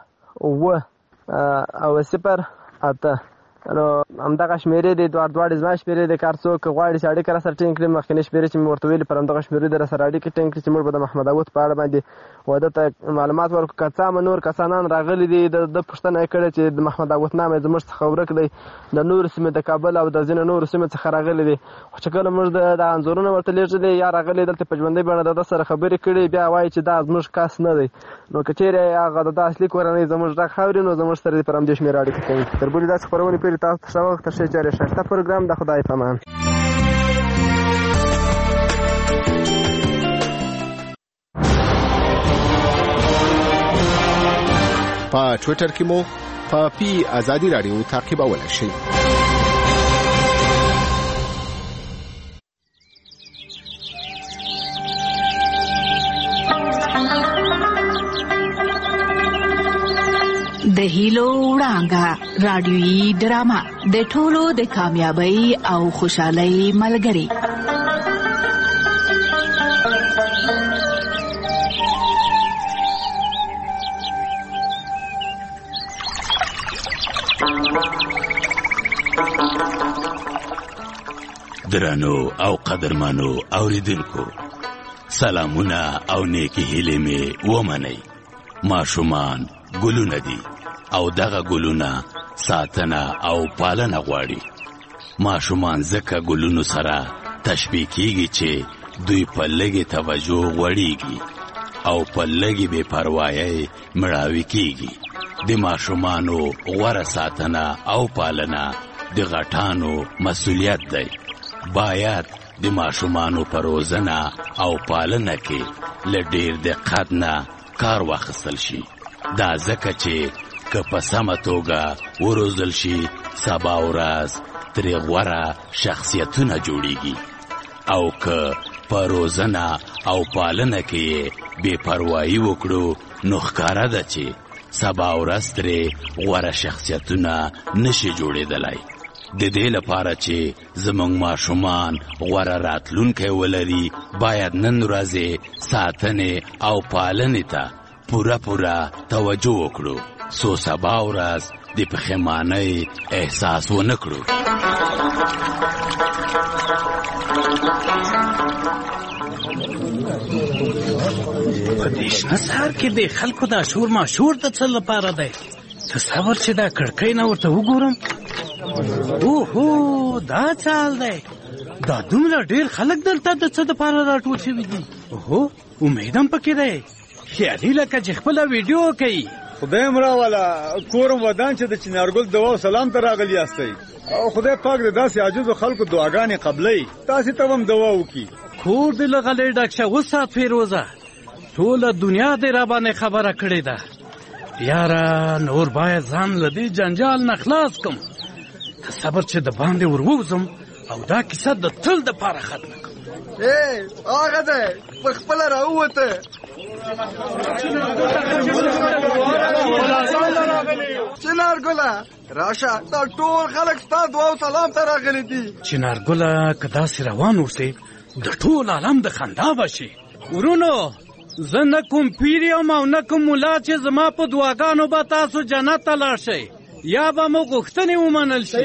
او 0 8. نو همدغه شمیرې دي دواړې زما شمیرې دي. که هر څوک غواړي چې اړیکه راسره ټینګ کړي مخکینۍ شمیرې چې مې ورته ویلې پر همدغه شمیرې دې راسره اړیکه ټینګ کړي چې موږ به د محمد داود په اړه باندې واده ته معلومات ورکړو. که څه هم نور کسانان راغلي دي د پوښتنه یې کړې چې د محمد داود نام یې زموږ څخه ورک دی د نورو سیمې د کابل او د ځینو نورو سیمې څخه راغلي دي. خو چې کله موږ د انځورونه ورته لیږلي یا راغلي دلته په ژوندۍ بڼه د ده سره خبرې کړي بیا وایي چې دا زموږ کس نه دی. نو که چیرې هغه د ده اصلي کورنۍ زموږ غږ اوري نو زموږ سره دې پر همدې شمېره اړیکه کوي. تر بلې داسې خپرونې پورې تاسو ته ښه وخت ښه چارې ښایسته پروګرام د خدای په امان. په ټویټر کې مو په پی آزادي رادیو تعقیبولی شئ. د هیلو وړانګه رادیویي ډرامه د ټولو د کامیابی او خوشحالۍ ملګری. درنو او قدرمنو اوریدونکو سلامونه او نیکی هیلې مې ومنئ. ماشومان ګلونه دي او دغه ګلونه ساتنه او پالنه غواړي. ماشومان ځکه ګلونو سره تشبیه کیږي چې دوی په لږې توجه غوړیږي او په لږې بې پروایۍ مړاوي کیږي. د ماشومانو غوره ساتنه او پالنه د غټانو مسؤلیت دی. باید د ماشومانو په روزنه او پالنه کې له ډېر دقت نه کار واخیستل شي. دا ځکه چې که په سمه توګه وروزل شي سبا ورځ ترې غوره شخصیتونه جوړیږي او که په روزنه او پالنه کې بې پروایي وکړو نو ښکاره ده چې سبا ورځ ترې غوره شخصیتونه نشي جوړېدلی. د دې لپاره چې زموږ ماشومان غوره راتلونکی ولري باید نن ورځې ساتنې او پالنې ته پوره توجه وکړو څو سبا ورځ د پښیمانۍ احساس ونه کړو. په دې شنه سهار کې د خلکو دا شور ماشور د څه لپاره دی؟ ته صبر چې دا کړکۍ نه ورته وګورم. اوهو دا چال دی. دا دومره ډېر خلک دلته د څه دپاره راټول شوي دي؟ اوهو امید هم پکې دی. خیالي لکه چې خپله ویډیو کوي. خدای مراواله کورم ودان چې د چنارګل دعا و سلام ته راغلی یاستئ او خدای پاک د داسې عاجزو خلکو دعاګانې قبلوي. تاسې ته هم دعا وکړي. کور دې له غلې ډک شه. وسات فیروزه ټوله دنیا دې را باندې خبره کړې ده. یاره نور باید ځان له دې جنجال نه خلاص کم. که صبر چې د باندې ورووځم او دا کیسه د تل دپاره ختمه کړم. هغه دی پر خپله راووته. چنارګله راشه دا ټول خلک ستا دعا او سلام ته راغلي دي. چنارګله که داسې روان اوسې د ټول عالم د خندا به شي. ورونو زه نه کوم پیر یم او نه کوم ملا چې زما په دعاګانو به تاسو جنت ته لاړ شئ یا به مو غوښتنې ومنل شي.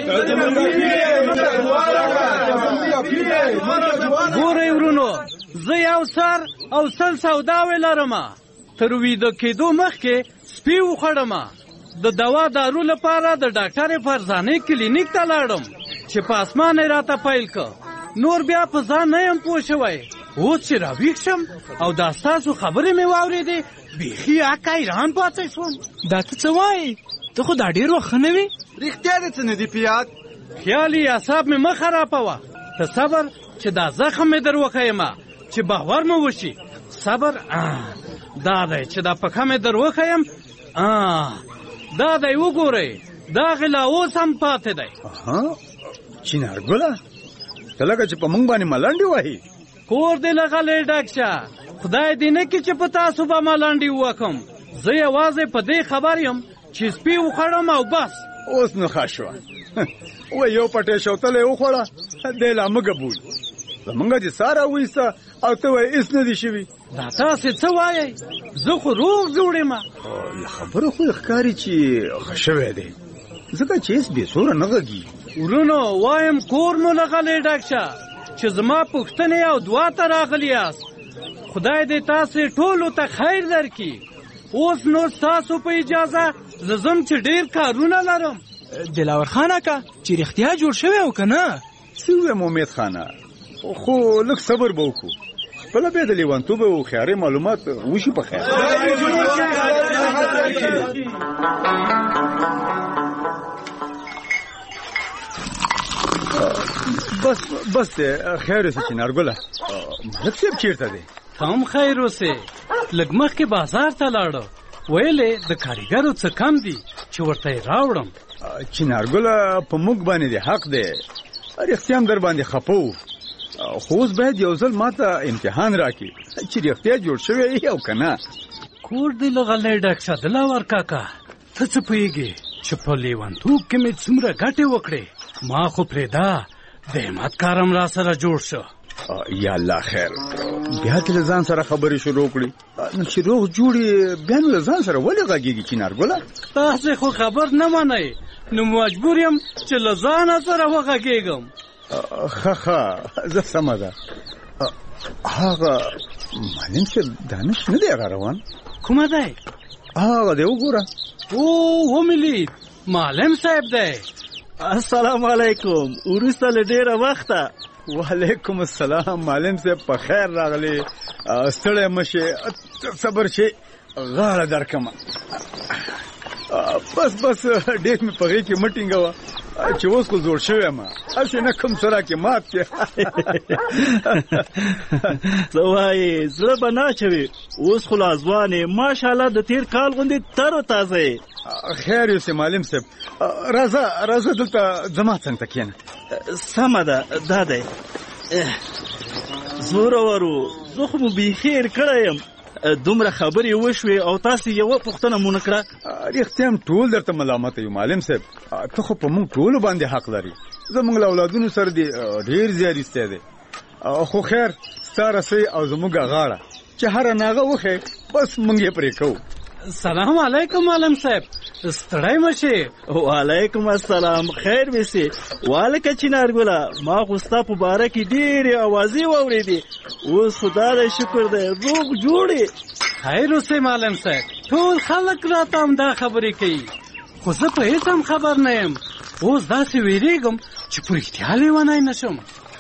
ګورئ ورونو زه یو سر او سل سوداوې لرمه. تر ویده کېدو مخکې سپي وخوړمه. د دوا دارو لپاره د ډاکټرې فرزانې کلینیک ته لاړم چې په اسمان یې راته پیل که. نور بیا په ځان نه یم پوه شوی. اوس چې راویښ شم او دا ستاسو خبرې مې واورېدې بیخي اکه حیران پاتې شوم. دا ته څه وایې؟ ته خو دا ډېر وخت ښه نه وې. رښتیا دې څه نه دي په یاد؟ خیالي اعصاب مې مه خرابوه. ته صبر چې دا زخم مې در وښیمه چې باور مې وشي. صبر دا دی چې دا پښه مې در وښیم. دا دی وګورئ دا غلا اوس هم پاتې دی. چنارګله ته لکه چې په موږ باندې ملنډې وهي. کور دې له غلې ډک شه. خدای دې نه کړي چې په تاسو به ملنډې ووکم. زه یوازې په دې خبر یم چې سپي وخوړم او بس. اوس نو ښه شوه. و یو پټې شوتله یې وخوړه دی لا مه ګبول. زمونږ چې ساه راویسته او ته وایې هېڅ نه دي شوي. دا تاسې څه وایئ؟ زه خو روغ جوړ یم. له خبرو خو یې ښکاري چې ښه شوی دی ځکه چې هېڅ بې سوره نه غږي. ورونو وایم کور مو له غلې ډک شه چې زما پوښتنې او دعا ته راغلي یاست. خدای دې تاسې ټولو ته خیر درکړي. اوس نو ستاسو په اجازه زه ځم چې ډېر کارونه لرم. دلاور خان اکا چې رښتیا جوړ شوی او که نه؟ څه ووایم امید خانه خو لږ صبر به وکړو. خپله بیا د لیونتوب او خیاري معلومات وشي په خیر. بس خیر اوسې چنارګله. ملک صاحب چېرته دی؟ ته هم خیر اوسې. لږ مخکې بازار ته لاړه ویلې د کاریګرو څه کم دي چې ورته یې راوړم. چنارګله په موږ باندې د حق دی. رښتیا هم در باندې خفه وو خو اوس باید یو ځل ما ته امتحان راکړي چې رښتیا جوړ شوی او که نه. کور دې له غلې ډک شه دلاور کاکا. ته څه پوهېږې چې په لیونتوب کې مې څومره ګټې وکړې؟ ما خو پرېږده د همت کارم را سره جوړ شو. یا الله خیر. بیا دې له ځان سره خبرې شروع کړي. نو چې روغ جوړې بیا نو له ځان سره ولې غږېږي چنارګله؟ تاسې خو خبر نه منئ نو مجبور یم چې له ځانه سره وغږېږم. ښه زه سمه ده. هغه معلم صاحب دانش نه دی هغه روان؟ کومه دی؟ هغه دی وګوره. ومې لید معلم صاحب دی. السلام علیکم. وروسته له ډېره وخته. وعلیکم السلام. معلم صاحب په خیر راغلی. ستړی مه شې صبر شې غاړه درکمه. بس ډېر مې په غېږ کې مه ټینګوه چې اوس خو زوړ شوی یم. هسې نه کوم څه راکې مات کې. څه وایې زړه به نه اچوي. اوس خو لا ځوان یې ماشاءالله د تېر کال غوندې تر و تازه یې. خیر یوسې معلم صاحب. راځه دلته زما څنګ ته کښېنه. سمه ده دا دی. زورورو زه خو مو بیخي هېر کړی یم. دومره خبرې وشوې او تاسې یوه پوښتنه مو نه کړه. رښتیا هم ټول درته ملامته یو معلم صاحب. ته خو په موږ ټولو باندې حق لري. زموږ له اولادونو سره دې ډېر زیار ایستی دی. خو خیر ستا رسۍ او زموږ غاړه چې هره ناغه وښې بس موږ یې پرې کوو. سلام علیکم معلم صاحب. ستړی مشه. وعلیکم السلام. خیر وسی. والکه چنارګله ما خو ستا په باره کې ډېرې اوازې واورېدې. اوس خدا دې شکر دی روغ جوړې. خیر اوسې معلم صاحب. ټول خلک راته همدا خبرې کوي خو زه په هېڅ هم خبر نه یم. اوس داسې ویرېږم چې په رښتیا لیونی نه شم.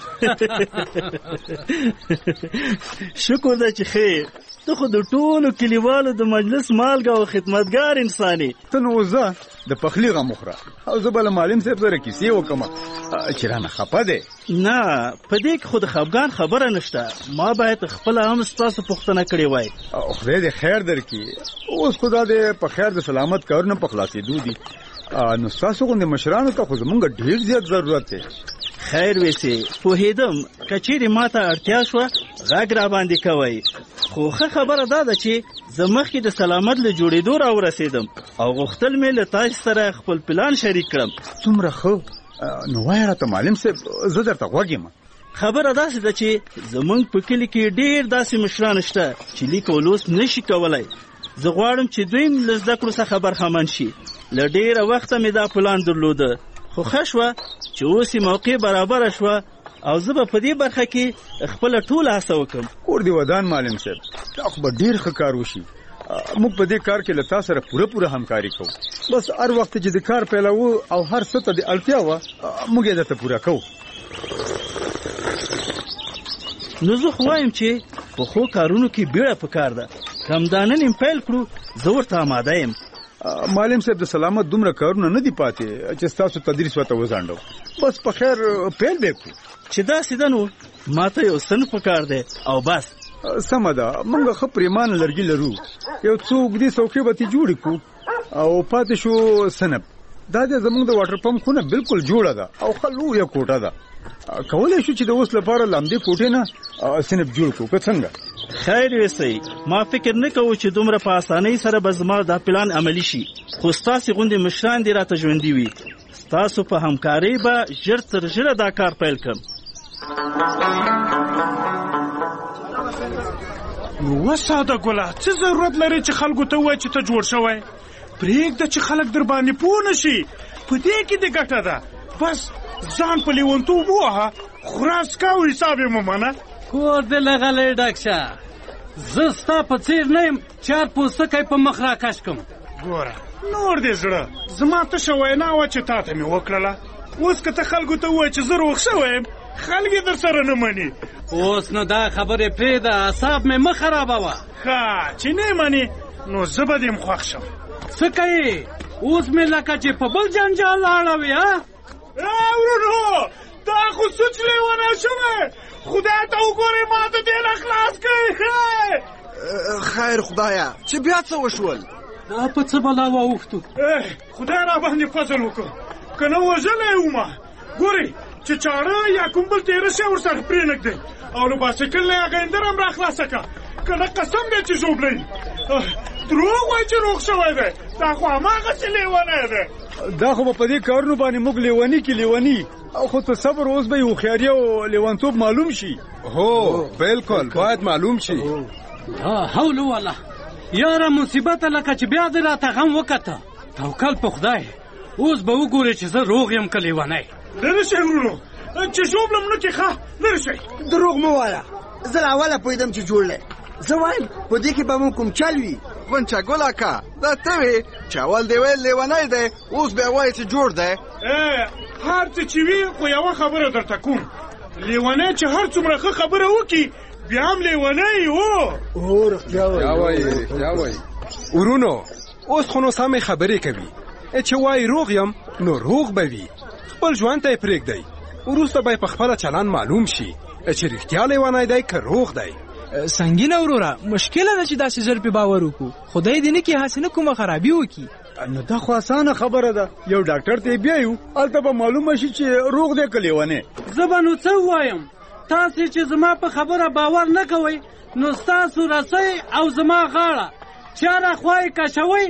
شکر ده چې خیر. ته خو د ټولو کلیوالو د مجلس مالګه او خدمتګار انسان یې. ته نو زه د پخلي غم وخوره او زه به له معلم صاحب سره کیسې وکړم چې رانه خفه دی. نه په دې کې خو د خفګان خبره نشته. ما باید خپله هم ستاسو پوښتنه کړې وای. خدای دې خیر درکړي. اوس خو دا د په خیر د سلامت کارونه په خلاصېدو دي. نو ستاسو غوندې مشرانو ته خو زمونږ ډېر زیات ضرورت دی. خیر ویسي پوهېدم که چیرې ما ته اړتیا شوه غږ را باندې کوئ. خو ښه خبره دا ده چې زه مخکې د سلامت له جوړېدو راورسېدم او غوښتل مې له تاسو سره خپل پلان شریک کړم. څومره ښه. نو وایه راته معلم صاحب زه درته غوږ یم. خبره داسې ده چې زمونږ په کلي کې ډېر داسې مشران شته چې لیک او لوست نشي کولی. زه غواړم چې دوی هم له زده کړو څخه برخمن شي. له ډېره وخته مې دا پلان درلوده خو ښه شوه چې اوس یې موقع برابره شوه او زه به په دې برخه کې خپله ټوله هڅه وکړم. کور دې ودان معلم صاحب. دا خو به ډېر ښه کار وشي. موږ په دې کار کې له تا سره پوره همکاري کوو. بس هر وخت چې د کار پیلوو او هر څه ته د اړتیا وه موږ یې درته پوره کوو. نو زه خو وایم چې په ښو کارونو کې بیړه پکار ده. که همدا نن یې پیل کړو زه ورته آماده یم. معلم صاحب د سلامت دومره کارونه نه دي پاتې چې ستاسو تدریس ورته وځانډو. بس په خیر پیل به کړو. چې داسې ده نو ما ته یو صنف پکار دی او بس. سمه ده. موږ ښه پرېمانه لرګي لرو. یو څو اوږدې څوکۍ به ترې جوړې کړو او پاتې شو صنف. دا دی زموږ د واټر پمپ خونه بالکل جوړه ده او ښه لویه کوټه ده. کولی شو چې د اوس لپاره له همدې کوټې نه صنف جوړ کړو که څنګه؟ خیر ویسی ما فکر نه کوو چې دومره په اسانۍ سره به زما دا پلان عملی شي. خو ستاسې غوندې مشران دې راته ژوندي وي. ستاسو په همکارۍ به ژر تر ژره دا کار پیل کړم. نو وساده ګله څه ضرورت لري چې خلکو ته ووایي چې ته جوړ شوی؟ پرېږده چې خلک در باندې پوه نه شي. په دې کې دې ګټه ده. بس ځان په لیونتوب ووهه خراس کا او حساب یې ومنه. کور دې لغلی ډک شه. زه ستا په څېر نه یم چار پوستکی په مخ راکش کړم. ګوره نور دې زړه زما تشه وینا وه چې تا ته مې وکړله. اوس که ته خلکو ته ووایې چې زه روغ شوی یم خلک یې در سره نه مني. اوس نو دا خبرې پرېږده اعصاب مې مه خرابوه. ښه چې نه مني نو زه به دې م خوښ شم. څه کوې اوس مې لکه چې په بل جنجال لاړوې ها؟ ورونو دا خو سوچ لیونه شوی. خدای ته وګورئ ما ته دې نه خلاص کړئ. خیر خدایه چې بیا څه وشول؟ دا په څه بلا واوښتو. خدای را باندې فضل وکړه که نه وژلی ومه. ګورئ چې چاړه یا کوم بل تېره شی ورسره پرېنږدئ او له باسکل نه یې هغه اندر هم را خلاصه کړه. که نه قسم دی چې ژوبلی. دروغ وایي چې روغ شوی دی. دا خو هماغسې لیونی دی. دا خو به په دې کارونو باندې موږ لیوني کې لیوني او خو ته صبر اوس به یې هوښیاري او لیونتوب معلوم شي. هو بالکل باید معلوم شي. لا حول ولا یاره مصیبته لکه چې بیا دې راته غم وکته. توکل په خدای. اوس به وګورې چې زه روغ یم که لیونی. لرې شئ ورونو چې ژوبلم نه کې ښه لرې شئ. دروغ مه وایه. زه له اوله پوهېدم چې جوړ دی. زه وایم په دې کې به مو کوم چل وي. غونچه ګل اکا دا ته وې چې اول دې ویل لیونی دی اوس بیا وایې چې جوړ دی. هر څه چې وي خو یوه خبره درته کوم. لیونی چې هر څومره ښه خبره وکړي بیا هم لیونی هو رښتیا وایي. ورونو اوس خو نو سمې خبرې کوي. چې وایي روغ یم نو روغ به وي. خپل ژوند ته یې پرېږدئ. وروسته به یې په خپله چلند معلوم شي چې رښتیا لیونی دی که روغ دی. سنګینه وروره مشکله ده چې داسې زر پې باور وکړو. خدای دې نه کړي هسې نه کومه خرابي وکړي. نو دا خو اسانه خبره ده. یو ډاکټر ته یې بیایو هلته به معلومه شي چې روغ دی که لیونی. زه به نو څه ووایم؟ تاسې چې زما په خبره باور نه کوئ نو ستاسو رسۍ او زما غاړه چاره خوا یې کشوئ.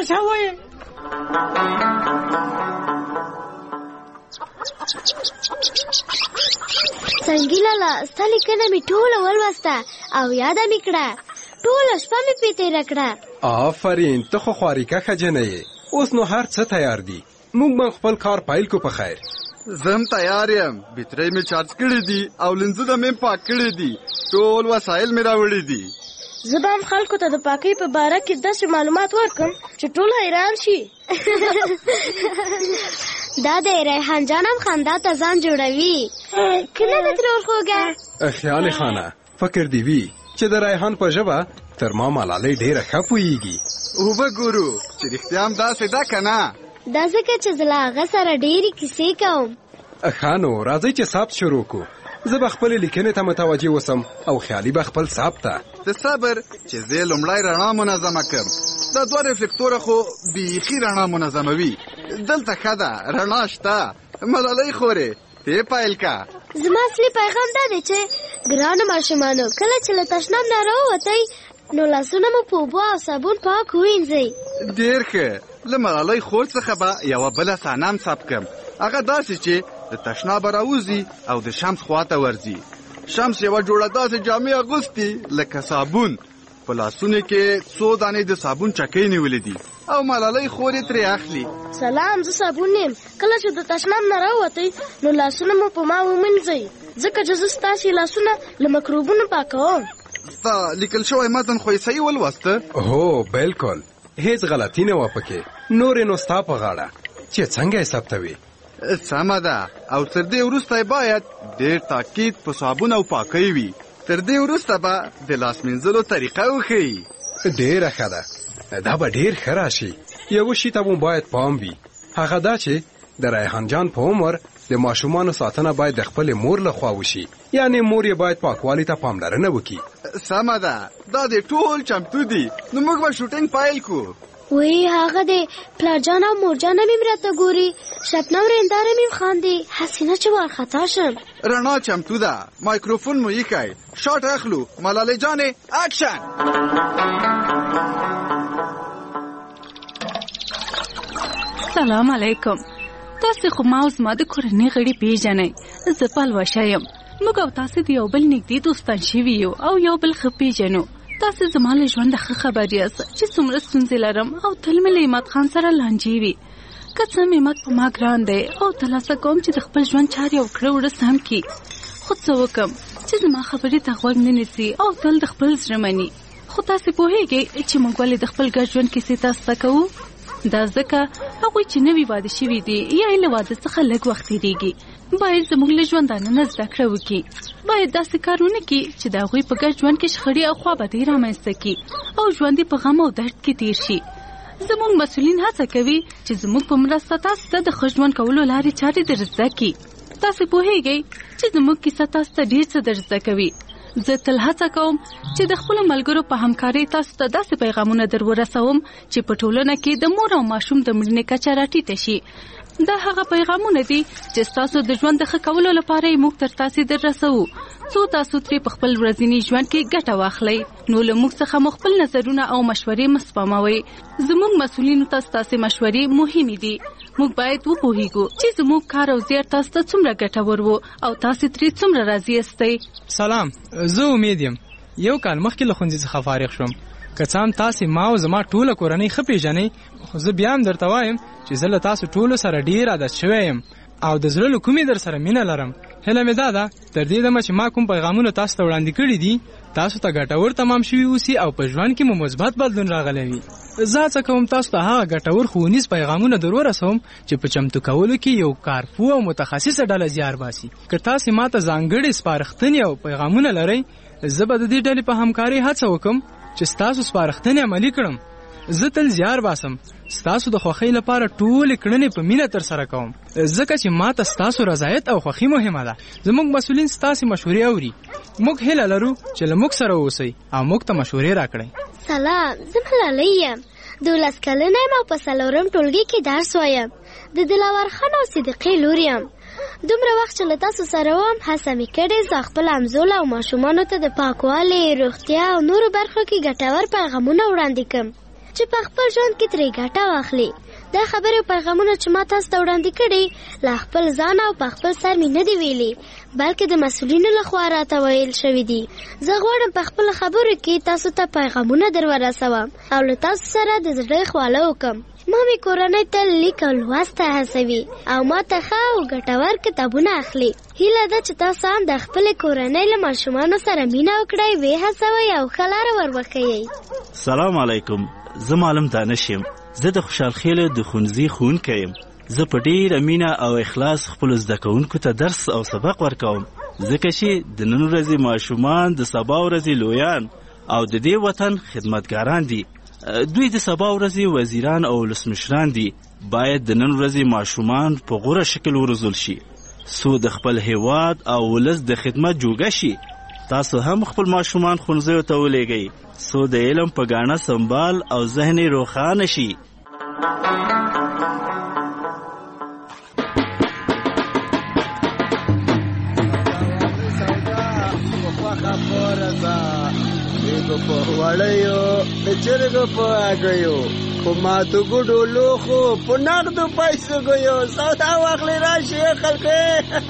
سنګي لالا ستا لیکنه مې ټوله ولوسته او یاده مې کړه. ټوله شپه مې پرې تېره کړه. آفرین ته خو خوارېکښه جنه یې. اوس نو هر څه تیار دي، موږ به خپل کار پیل کو په خیر. زم تیار یم، بیټرۍ مې چارج کړې دي او لنزونه مې پاک کړې دي، ټول وسایل مې راوړي دي. زه به هم خلکو ته د پاکۍ په باره کې داسې معلومات ورکړم چې ټول حیران شي. دا د ریحان جان هم خندا ته ځان جوړوي. کله د ترور خوږه خیال خانه فکر دی وی چې د ریحان په ژبه تر ما ملالۍ ډېره ښه پوهېږي. اوبه ګورو چې رښتیا هم داسې ده که نه؟ دا ځکه چې زه له هغه سره ډېرې کیسې کوم. ښه نو راځئ چې ثبت شروع کړو. زه به خپلې لیکنې ته متوجه اوسم او خیالي به خپل ثبت ته. د صبر چې زه لومړی رڼا منظمه کړم. دا دوه رفلکتوره خو بیخي رڼا منظموي. دلته ښه ده، رڼا شته. ملالۍ خورې ته پیل که. زما اصلي پیغام دا دی چې ګرانو ماشومانو، کله چې له تشناب نه راووتئ نو لاسونه مو په اوبو او صابون پاک ووینځئ. ډېر ښه. له ملالۍ خور څخه به یوه بله صحنه هم ثبت کړم. هغه داسې چې د تشنابه راوځي او د شمس خواته ورځي. شمس یوه جوړه داسې جامې اغوستي لکه صابون، په لاسونو کې څو دانې د صابون چکۍ نیولې دي او ملالۍ خور یې ترې اخلي. سلام، زه صابون یم. کله چې د تشناب نه راووتئ نو لاسونه مو په ما ومینځئ، ځکه چې زه ستاسې لاسونه له مکروبونو پاکوم. ستا لیکل شوی متن خو یې صحیح ولوسته؟ هو بالکل، هیڅ غلطي نه وه پکې. نورې نو ستا په غاړه چې څنګه یې ثبتوي. سمه ده، او تر دې وروسته باید ډېر تاکید په صابون او پاکۍ وي. تر دې وروسته به د لاس مینځلو طریقه وښیي. ډېره ښه ده، دا به ډېر ښه راشي. یوه شي ته مو باید پام وي، هغه دا چې د ریحان جان په عمر د ماشومانو ساتنه باید د خپلې مور لخوا وشي، یعنې مور یې باید پاکوالي ته پاملرنه وکړي. سمه ده، دا د ټول چمتو دي. نو موږ به شوټینګ پیل کړو. وی هغه د پلارجان او مورجان مې راته ګوري، شپنم رنداره مې خاندي، حسینه چې وارخطا شم. رڼا چمتو ده، مایکروفون مو ایښی، شاټ اخلو. ملالۍ جانې اکشن. سلام علیکم. تاسو خو ما او زما د کورنۍ غړي پیژنئ. زه پلوشه یم. موږ او تاسو د یو بل نږدې دوستان شوي یو او یو بل ښه پیژنو. تاسو زما له ژونده ښه خبر یاست چې څومره ستونزې لرم او تل مې له عماد خان سره لانجې وي. که څه مې عماد په ما ګران دی او تلاسه کوم چې د خپل ژوند چارې او کړه وړه سم کړي، خو څه وکړم چې زما خبرې ته غوږ نه نیسي او تل د خپل زړه مني. خو تاسې پوهېږئ چې موږ ولې د خپل ګډ ژوند کیسې تاسو ته کوو؟ دا ځکه هغوی چې نوي واده شوي دي یا یې له واده څخه لږ وخت تېرېږي باید زموږ له ژوندانه نه زده کړه وکړي. باید داسې کار ونه کړي چې د هغوی په ګډ ژوند کې شخړې او خوابدۍ رامنځته کړي او ژوند یې په غم او درد کې تېر شي. زموږ مسؤلین هڅه کوي چې زموږ په مرسته تاسو ته د ښه ژوند کولو لارې چارې در زده کړي. تاسو پوهېږئ چې زموږ کیسه تاسو ته ډېر څه در زده کوي. زه تل هڅه کوم چې د خپلو ملګرو په همکارۍ تاسو ته داسې پیغامونه در ورسوم چې په ټولنه کې د مور او ماشوم د مړینې کچه راټیټه شي. دا هغه پیغامونه دي چې ستاسو د ژوند د ښه کولو لپاره یې موږ تر تاسې در رسوو، څو تاسو ترې په خپل ورځني ژوند کې ګټه واخلئ. نو له موږ څخه مو خپل نظرونه او مشورې مه سپموئ. زموږ مسؤلینو ته ستاسې مشورې مهمې دي. موږ باید وپوهیږو چې زموږ کار او زیار تاسو ته څومره ګټور و او تاسو ترې څومره راضي یاستئ. سلام، زه امید یم. یو کال مخکې له ښوونځي څخه فارغ شوم. که څه هم تاسې ما او زما ټوله کورنۍ ښه پیژنئ، خو زه بیا هم درته وایم چې زه له تاسو ټولو سره ډېر عادت شوی یم او د زړه له کومې در سره مینه لرم. هیله مې دا ده تر دې دمه چې ما کوم پیغامونه تاسو ته وړاندې کړي دي تاسو ته ګټور تمام شوي اوسي او په ژوند کې مو مثبت بدلون راغلی وي. زه هڅه کوم تاسو ته هغه ګټور ښوونیز پیغامونه در ورسوم چې په چمتو کولو کې یو کارپوه او متخصصه ډله زیار باسي. که تاسې ما ته ځانګړې سپارښتنې او پیغامونه لرئ، زه به د دې ډلې په همکارۍ هڅه وکړم چې ستاسو سپارښتنې عملي کړم. زه تل زیار باسم ستاسو د خوښۍ لپاره ټولې کړنې په مینه تر سره کوم، ځکه چې ما ته ستاسو رضایت او خوښي مهمه ده. زموږ مسؤلین ستاسې مشورې اوري. موږ هیله لرو چې له موږ سره اوسئ او موږ ته مشورې راکړئ. سلام، زه ملالۍ یم. 12 کلنه یم او په 4 ټولګي کې درس وایم. د دلاور خان او صدیقې لور یم. دومره وخت چې له تاسو سره وم هڅه مې کړې زه خپل همزوله او ماشومانو ته د پاکوالي، روغتیا او نورو برخو کې ګټور پیغامونه وړاندې کړم چې په خپل ژوند کې ترې ګټه واخلي. دا خبرې او پیغامونه چې ما تاسو ته وړاندې کړي له خپل ځان او په خپل سر مې نه دي ویلي، بلکې د مسؤلینو لخوا راته ویل شوي دي. زه غواړم په خپل خبرو کې تاسو ته پیغامونه در ورسوم او له تاسو سره د زړه خواله وکړم. مامي کورنۍ تل لیک او لوست ته هڅوي او ما ته ښه او ګټور کتابونه اخلي. هیله ده چې تاسو هم د خپلې کورنۍ له ماشومانو سره مینه وکړئ، ویې هڅوئ او ښه لاره ور وښیئ. سلام علیکم، زه معلم دانش یم. زه د خوشحال خیل د ښوونځي ښوونکی یم. زه په ډېره مینه او اخلاص خپلو زده کوونکو ته درس او سبق ورکوم، ځکه چې د نن ورځې ماشومان د سبا ورځې لویان او د دې وطن خدمتګاران دي. دوی د سبا ورځې وزیران او ولسمشران دي. باید د نن ورځې ماشومان په غوره شکل وروزل شي څو د خپل هیواد او ولس د خدمت جوګه شي. تاسو هم خپل ماشومان ښوونځیو ته ولېږئ څو د علم په ګاڼه سنبال او ذهن یې روښانه شي. په وړیو د چرګو په اګیو په ماتو ګډو لوخو په نغدو پیسو ګیو سودا واخلې راشي خلکې.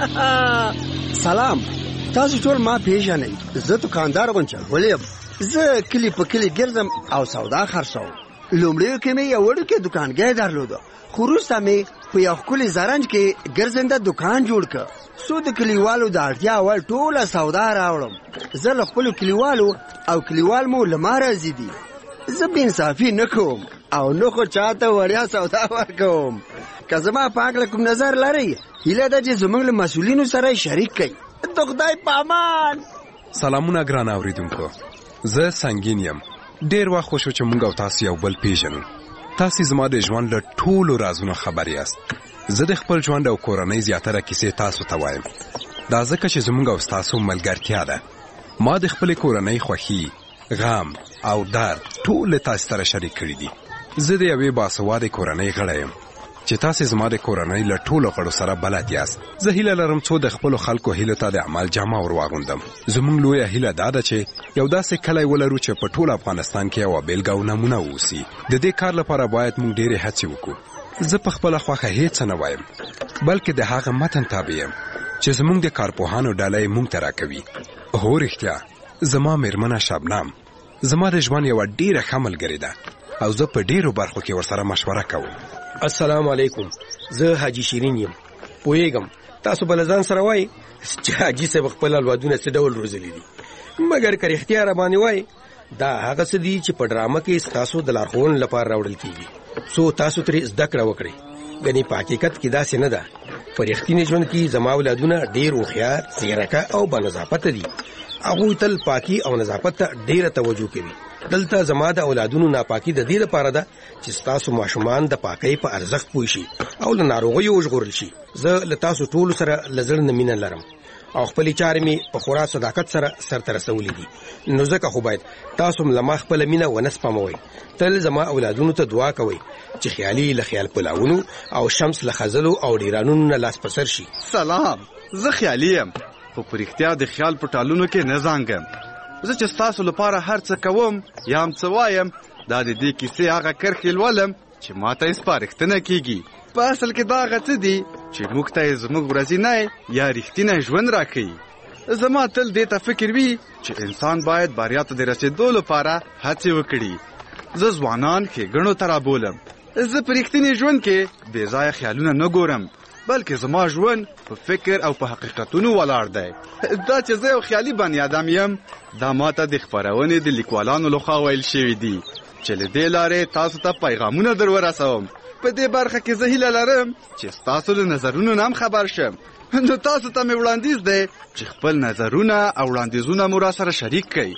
سلام، تاسو ټول ما پیژنئ. زه دکاندار غونچګل یم. زه کلی په کلی ګرځم او سودا خرڅوم. لومړیو کې مې یو وړوکی دکانګی درلوده، خو وروسته مې په یو ښکلي زرنج کې ګرځنده دکان جوړ کړ څو د کلیوالو د اړتیا وړ ټوله سودا راوړم. زه له خپلو کلیوالو او کلیوال مو له ما راضي دي. زه بې انصافي نه کوم او نه خو چاته وړیا سودا ورکوم. که زما په هکله کوم نظر لرئ، هیله ده چې زموږ له مسؤلینو سره شریک کړئ. د خدای په امان. سلامونه ګران اوریدونکو، زه سنگین یم. ډېر وخت خو شو چې موږ او تاسو یو بل پیژنو. تاسو زما د ژوند له ټولو رازونو خبر یاست. زه د خپل ژوند او کورنۍ زیاتره کیسې تاسو ته وایم. دا ځکه چې زموږ او تاسو ملګرتیا ده. ما د خپل کورنۍ خوښي، غم او درد ټول تاسو سره شریک کړي دي. زه د یوې باسواده کورنۍ غړی یم چې تاسو زما د کورنۍ له ټولو غړو سره بلد یاست. زه هیله لرم څو د خپل خلکو هیله ته د عمل جامه ور واغوندم. زموږ لویه هیله دا ده چې یو داسې کلی ولرو چې په ټول افغانستان کې یو بیلګه او نمونه اوسي. د دې کار لپاره باید موږ ډېرې هڅې وکړو. زه په خپل خوخه هیڅ نه وایم، بلکې د هغه متن تابع یم چې زموږ د کارپوهانو ډله یې موږ ته راکوي. هو رښتیا، زما میرمنه شبنم زما د ژوند یوه ډېره ښه ملګرې ده او زه په ډېرو برخو کې ورسره مشوره کوم. السلام علیکم، زه حاجی شیرین یم. پوهیږم تاسو بل ځان سره وایي چې حاجی صاحب خپل اولادونه څه ډول روزلي دي، مګر که رښتیا را باندې وایي دا هغه څه دي چې په ډرامه کې ستاسو د لارښوونې لپاره راوړل کیږي څو تاسو ترې زده کړه وکړئ. ګنې په حقیقت کې داسې نه ده. په رښتیني ژوند کې زما اولادونه ډېر هوښیار، ځیرکه او بانضافته دي. هغوی تل پاکي او نظافت ته ډېره توجه کوي. دلته زما د اولادونو ناپاکي د دې لپاره ده چې ستاسو ماشومان د پاکۍ په ارزښت پوه شي او له ناروغیو وژغورل شي. زه له تاسو ټولو سره له زړه نه مینه لرم او خپلې چارې مې په خورا صداقت سره سرته رسولې دي. نو ځکه خو باید تاسو له ما خپله مینه ونه سپموئ. تل زما اولادونو ته دعا کوئ چې خیالي له خیال پلاونو او شمس له خزلو او ډیرانونو نه لاس په سر شي. سلام، زه خیالي یم، خو په رښتیا د خیال په ټالونو کې نه زانګم. زه چې ستاسو لپاره هر څه کوم یا هم څه وایم، دا د دې کیسې هغه کرښې لولم چې ما ته یې سپارښتنه کیږي. په اصل کې دا هغه څه دي چې موږ ته یې زموږ ورځنی یا رښتینی ژوند راښیي. زما تل دې ته فکر وي چې انسان باید بریا ته د رسېدو لپاره هڅې وکړي. زه ځوانان ښېګڼو ته رابولم. زه په رښتیني ژوند کې بې ځایه خیالونه نه ګورم، بلکې زما ژوند په فکر او په حقیقتونو ولاړ دی. دا چې زه یو خیالي بني ادم یم، دا ماته د خپرونې د لیکوالانو لخوا ویل شوي دي چې له دې لارې تاسو ته پیغامونه در ورسوم. په دې برخه کې زه هیله لرم چې ستاسو له نظرونو نه هم خبر شم. نو تاسو ته مې وړاندیز دی چې خپل نظرونه او وړاندیزونه مو را سره شریک کړئ.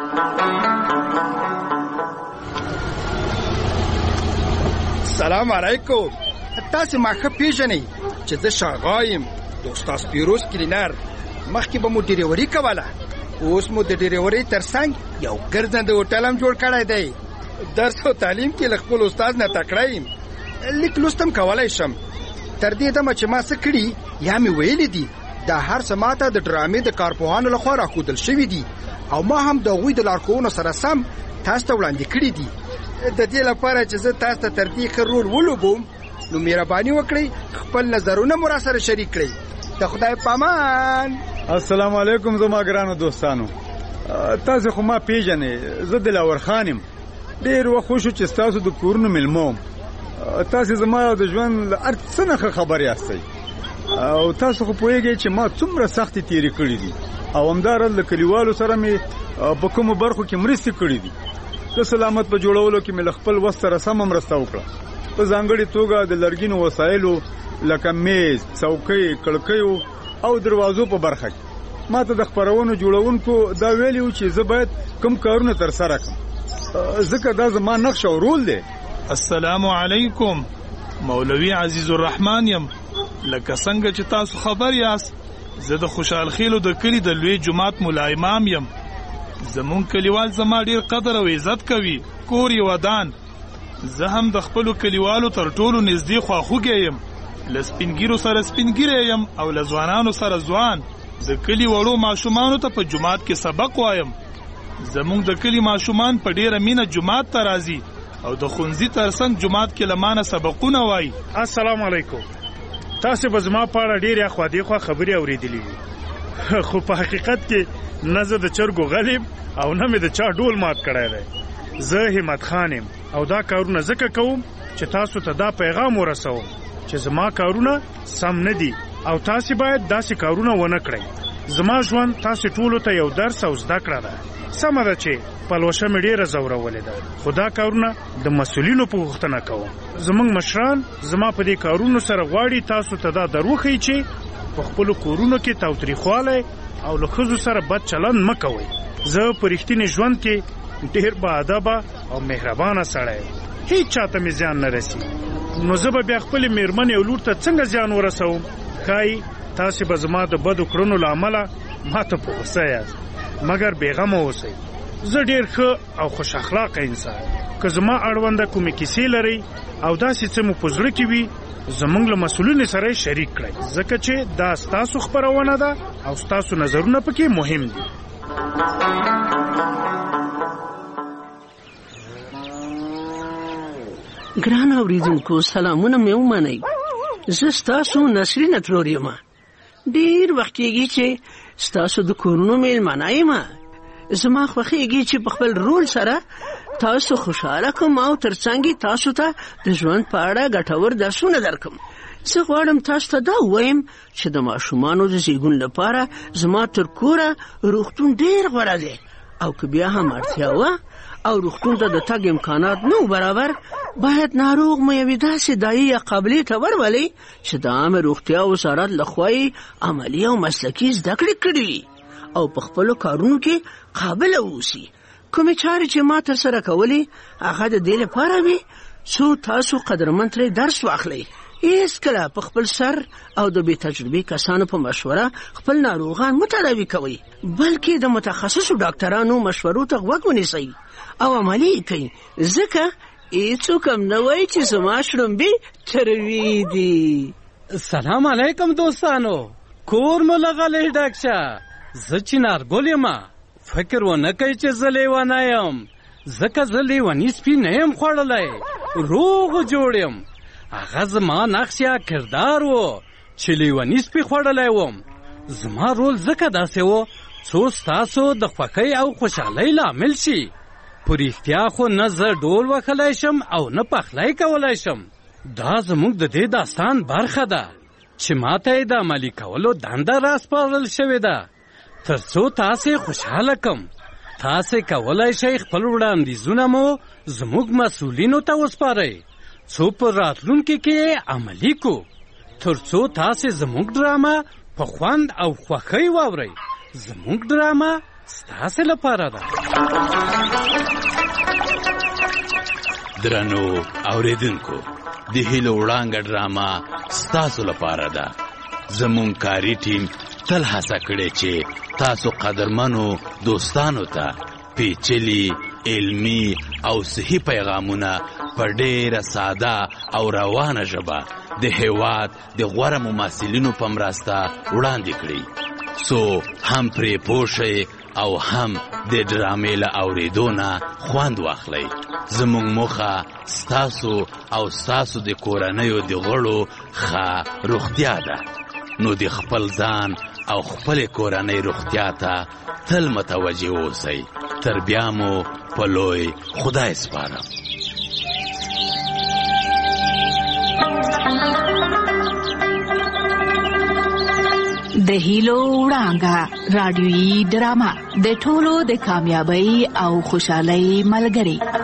سلام علیکم. تاسو ما ښه پیژنئ چې زه شاغا یم، د استاد پیروز کلینر. مخکې به مو ډریوري کوله، اوس مو د ډریورۍ ترڅنګ یو ګرځنده هوټل هم جوړ کړی دی. درس او تعلیم کې له خپل استاد نه تکړه یم. لیک لوست هم کولی شم. تر دې دمه چې ما څه کړي یا مې ویلي دي، دا هر څه ماته د ډرامې د کارپوهانو لخوا راښودل شوي دي او ما هم د هغوی د لارښوونو سره سم تاسو ته وړاندې کړي دي. د دې لپاره چې زه تاسو ته تر دې ښه رول ولوبوم، نو مهرباني وکړئ خپل نظرونه مو را سره شریک کړئ. د خدای په امان. السلام علیکم زما ګرانو دوستانو. تاسو خو ما پیژنئ، زه دلاور خان یم. ډېر وخت وشو چې ستاسو د کورونو مېلمه وم. تاسو زما د ژوند هر څه نه خبر یاستئ او تاسو خو پوهیږئ چې ما څومره سختي تیری کړې دي او همدارل د کلیوالو سره مې په کومو برخو کې مرستې کړې دي. د سلامت په جوړولو کې مې خپل وس سره سم مرسته وکړه، په ځانګړي توګه د لرګینو وسایلو لکه میز، څوکۍ، کړکیو او دروازو په برخه کې. ما ته د خپرونو جوړونکو دا ویلیو چې زه باید کوم کارونه ترسره کړم، ځکه دا زما نقش او رول دی. السلام علیکم، مولوی عزیز الرحمن یم. لکه څنګه چې تاسو خبر یاست، زه د خوشحال خیلو د کلی د لوی جماعت مولا امام یم. زمون کلیوال زما ډیر قدر او عزت کوي، کور یې ودان. زه هم د خپلو کلیوالو تر ټولو نږدې خواخوږی یم. له سپینګیرو سره سپینګیری یم او له ځوانانو سره ځوان. د کلی وړو ماشومانو ته په جماعت کې سبق وایم. زمونږ د کلی ماشومان په ډیره مینه جماعت ته راځي او د ښوونځي ترڅنګ جماعت کې له مانه سبقونه وایي. السلام علیکم. تاسو به زما په اړه ډېرې اخوا دیخوا خبرې اورېدلې وي، خو په حقیقت کې نه زه د چرګو غلیم او نه مې د چا ډول مات کړی دی. زه همت خان یم او دا کارونه ځکه کوم چې تاسو ته دا پیغام ورسوم چې زما کارونه سم نه دي او تاسو باید داسې کارونه ونه کړئ. زما ژوند تاسو ټولو ته یو درس او زده کړه ده. سمه ده چې پلوشه مې ډېره زورولې ده، خو دا کارونه د مسؤلینو په غوښتنه کوم. زموږ مشران زما په دې کارونو سره غواړي تاسو ته دا دروښیي چې په خپلو کورونو کې تاوتریخوالی او له ښځو سره بد چلند مه کوئ. زه په رښتینې ژوند کې ډېر باادبه او مهربانه سړی یم، هیڅ چاته مې زیان نه رسي. نو زه به بیا خپلې مېرمنې او لور ته څنګه زیان ورسوم؟ ښایي تاسې به زما د بدو کړنو له امله ما ته په غوسه یاست، مګر بېغمه اوسئ. زه ډېر ښه او خوش اخلاقه انسان. که زما اړونده کومې کیسې لرئ او داسې څه مو په زړه کې وي، زموږ له مسؤلینو سره یې شریک کړئ، ځکه چې دا ستاسو خپرونه ده او ستاسو نظرونه پکې مهم دي. ګران اوریدونکو، سلامونه مې ومنئ. زه ستاسو نسرین ترور یم. ډېر وخت کېږي چې ستاسو د کورونو میلمانه یم. زما خوښېږي چې په خپل رول سره تاسو خوشحاله کړم او ترڅنګ تاسو ته د ژوند په اړه ګټور درسونه درکړم. زه غواړم تاسو ته دا ووایم چې د ماشومانو د زیږون لپاره زما تر کوره روغتون ډېر غوره دی، او که بیا هم اړتیا وه او روغتون ته د تګ امکانات نه برابر، باید ناروغ مو یوې داسې دایې یا قابلې ته ورولئ چې د عامه روغتیا وزارت لخوا یې عملي او مسلکي زده کړې کړي وي او په خپلو کارونو کې قابله واوسي. کومې چارې چې ما ترسره کولې هغه د دې لپاره وي څو تاسو قدرمن ترې درس واخلئ. هیڅکله په خپل سر او د بې تجربې کسانو په مشوره خپل ناروغان مه تداوي کوئ، بلکې د متخصصو ډاکټرانو مشورو ته غوږ ونیسئ او عملي یې کوئ، ځکه هیڅوک هم نه وایي چې زما شړومبې تروې دي. سلام علیکم دوستانو، کور مو لغلی ډک شه. زه چنارګل یم. فکر ونه کوئ چې زه لیونی یم، ځکه زه لیوني سپي نه یم خوړلی، روغ جوړ یم. هغه زما نقش یا کردار و چې لیوني سپي خوړلی وم. زما رول ځکه داسې و څو ستاسو د خوښۍ او خوشحالۍ لامل شي. په رښتیا خو نه زه ډول وهلی شم او نه پخلی کولی شم. دا زموږ د دې داستان برخه ده چې ما ته یې د عملي کولو دنده راسپارل شوې ده تر څو تاسې خوشحاله کم. تاسې کولی شئ خپل وړاندیزونه مو زموږ مسؤلینو ته وسپارئ څو په راتلونکي کې عملي کو، تر څو تاسې زموږ ډرامه په خوند او خوښۍ واورئ. زموږ ډرامه ستاسې لپاره ده. درنو اوریدونکو، د هیلو وړانګه ډرامه ستاسو لپاره ده. زموږ کاري ټیم تل هڅه کړې چې تاسو قدرمنو دوستانو ته پیچلي، علمي او صحي پیغامونه په ډېره ساده او روانه ژبه د هېواد د غوره ممثلینو په مرسته وړاندې کړي، څو هم پرې پوه شئ او هم د ډرامې له اورېدو نه خوند واخلئ. زموږ موخه ستاسو او ستاسو د کورنیو د غړو ښه روغتیا ده. نو د خپل ځان او خپل کورنۍ روغتیا ته تل متوجه اوسئ. تر بیا مو په لوی خدای سپارم. د هیلو وړانګه رادیويي ډرامه د ټولو د کامیابی او خوشحالۍ ملګری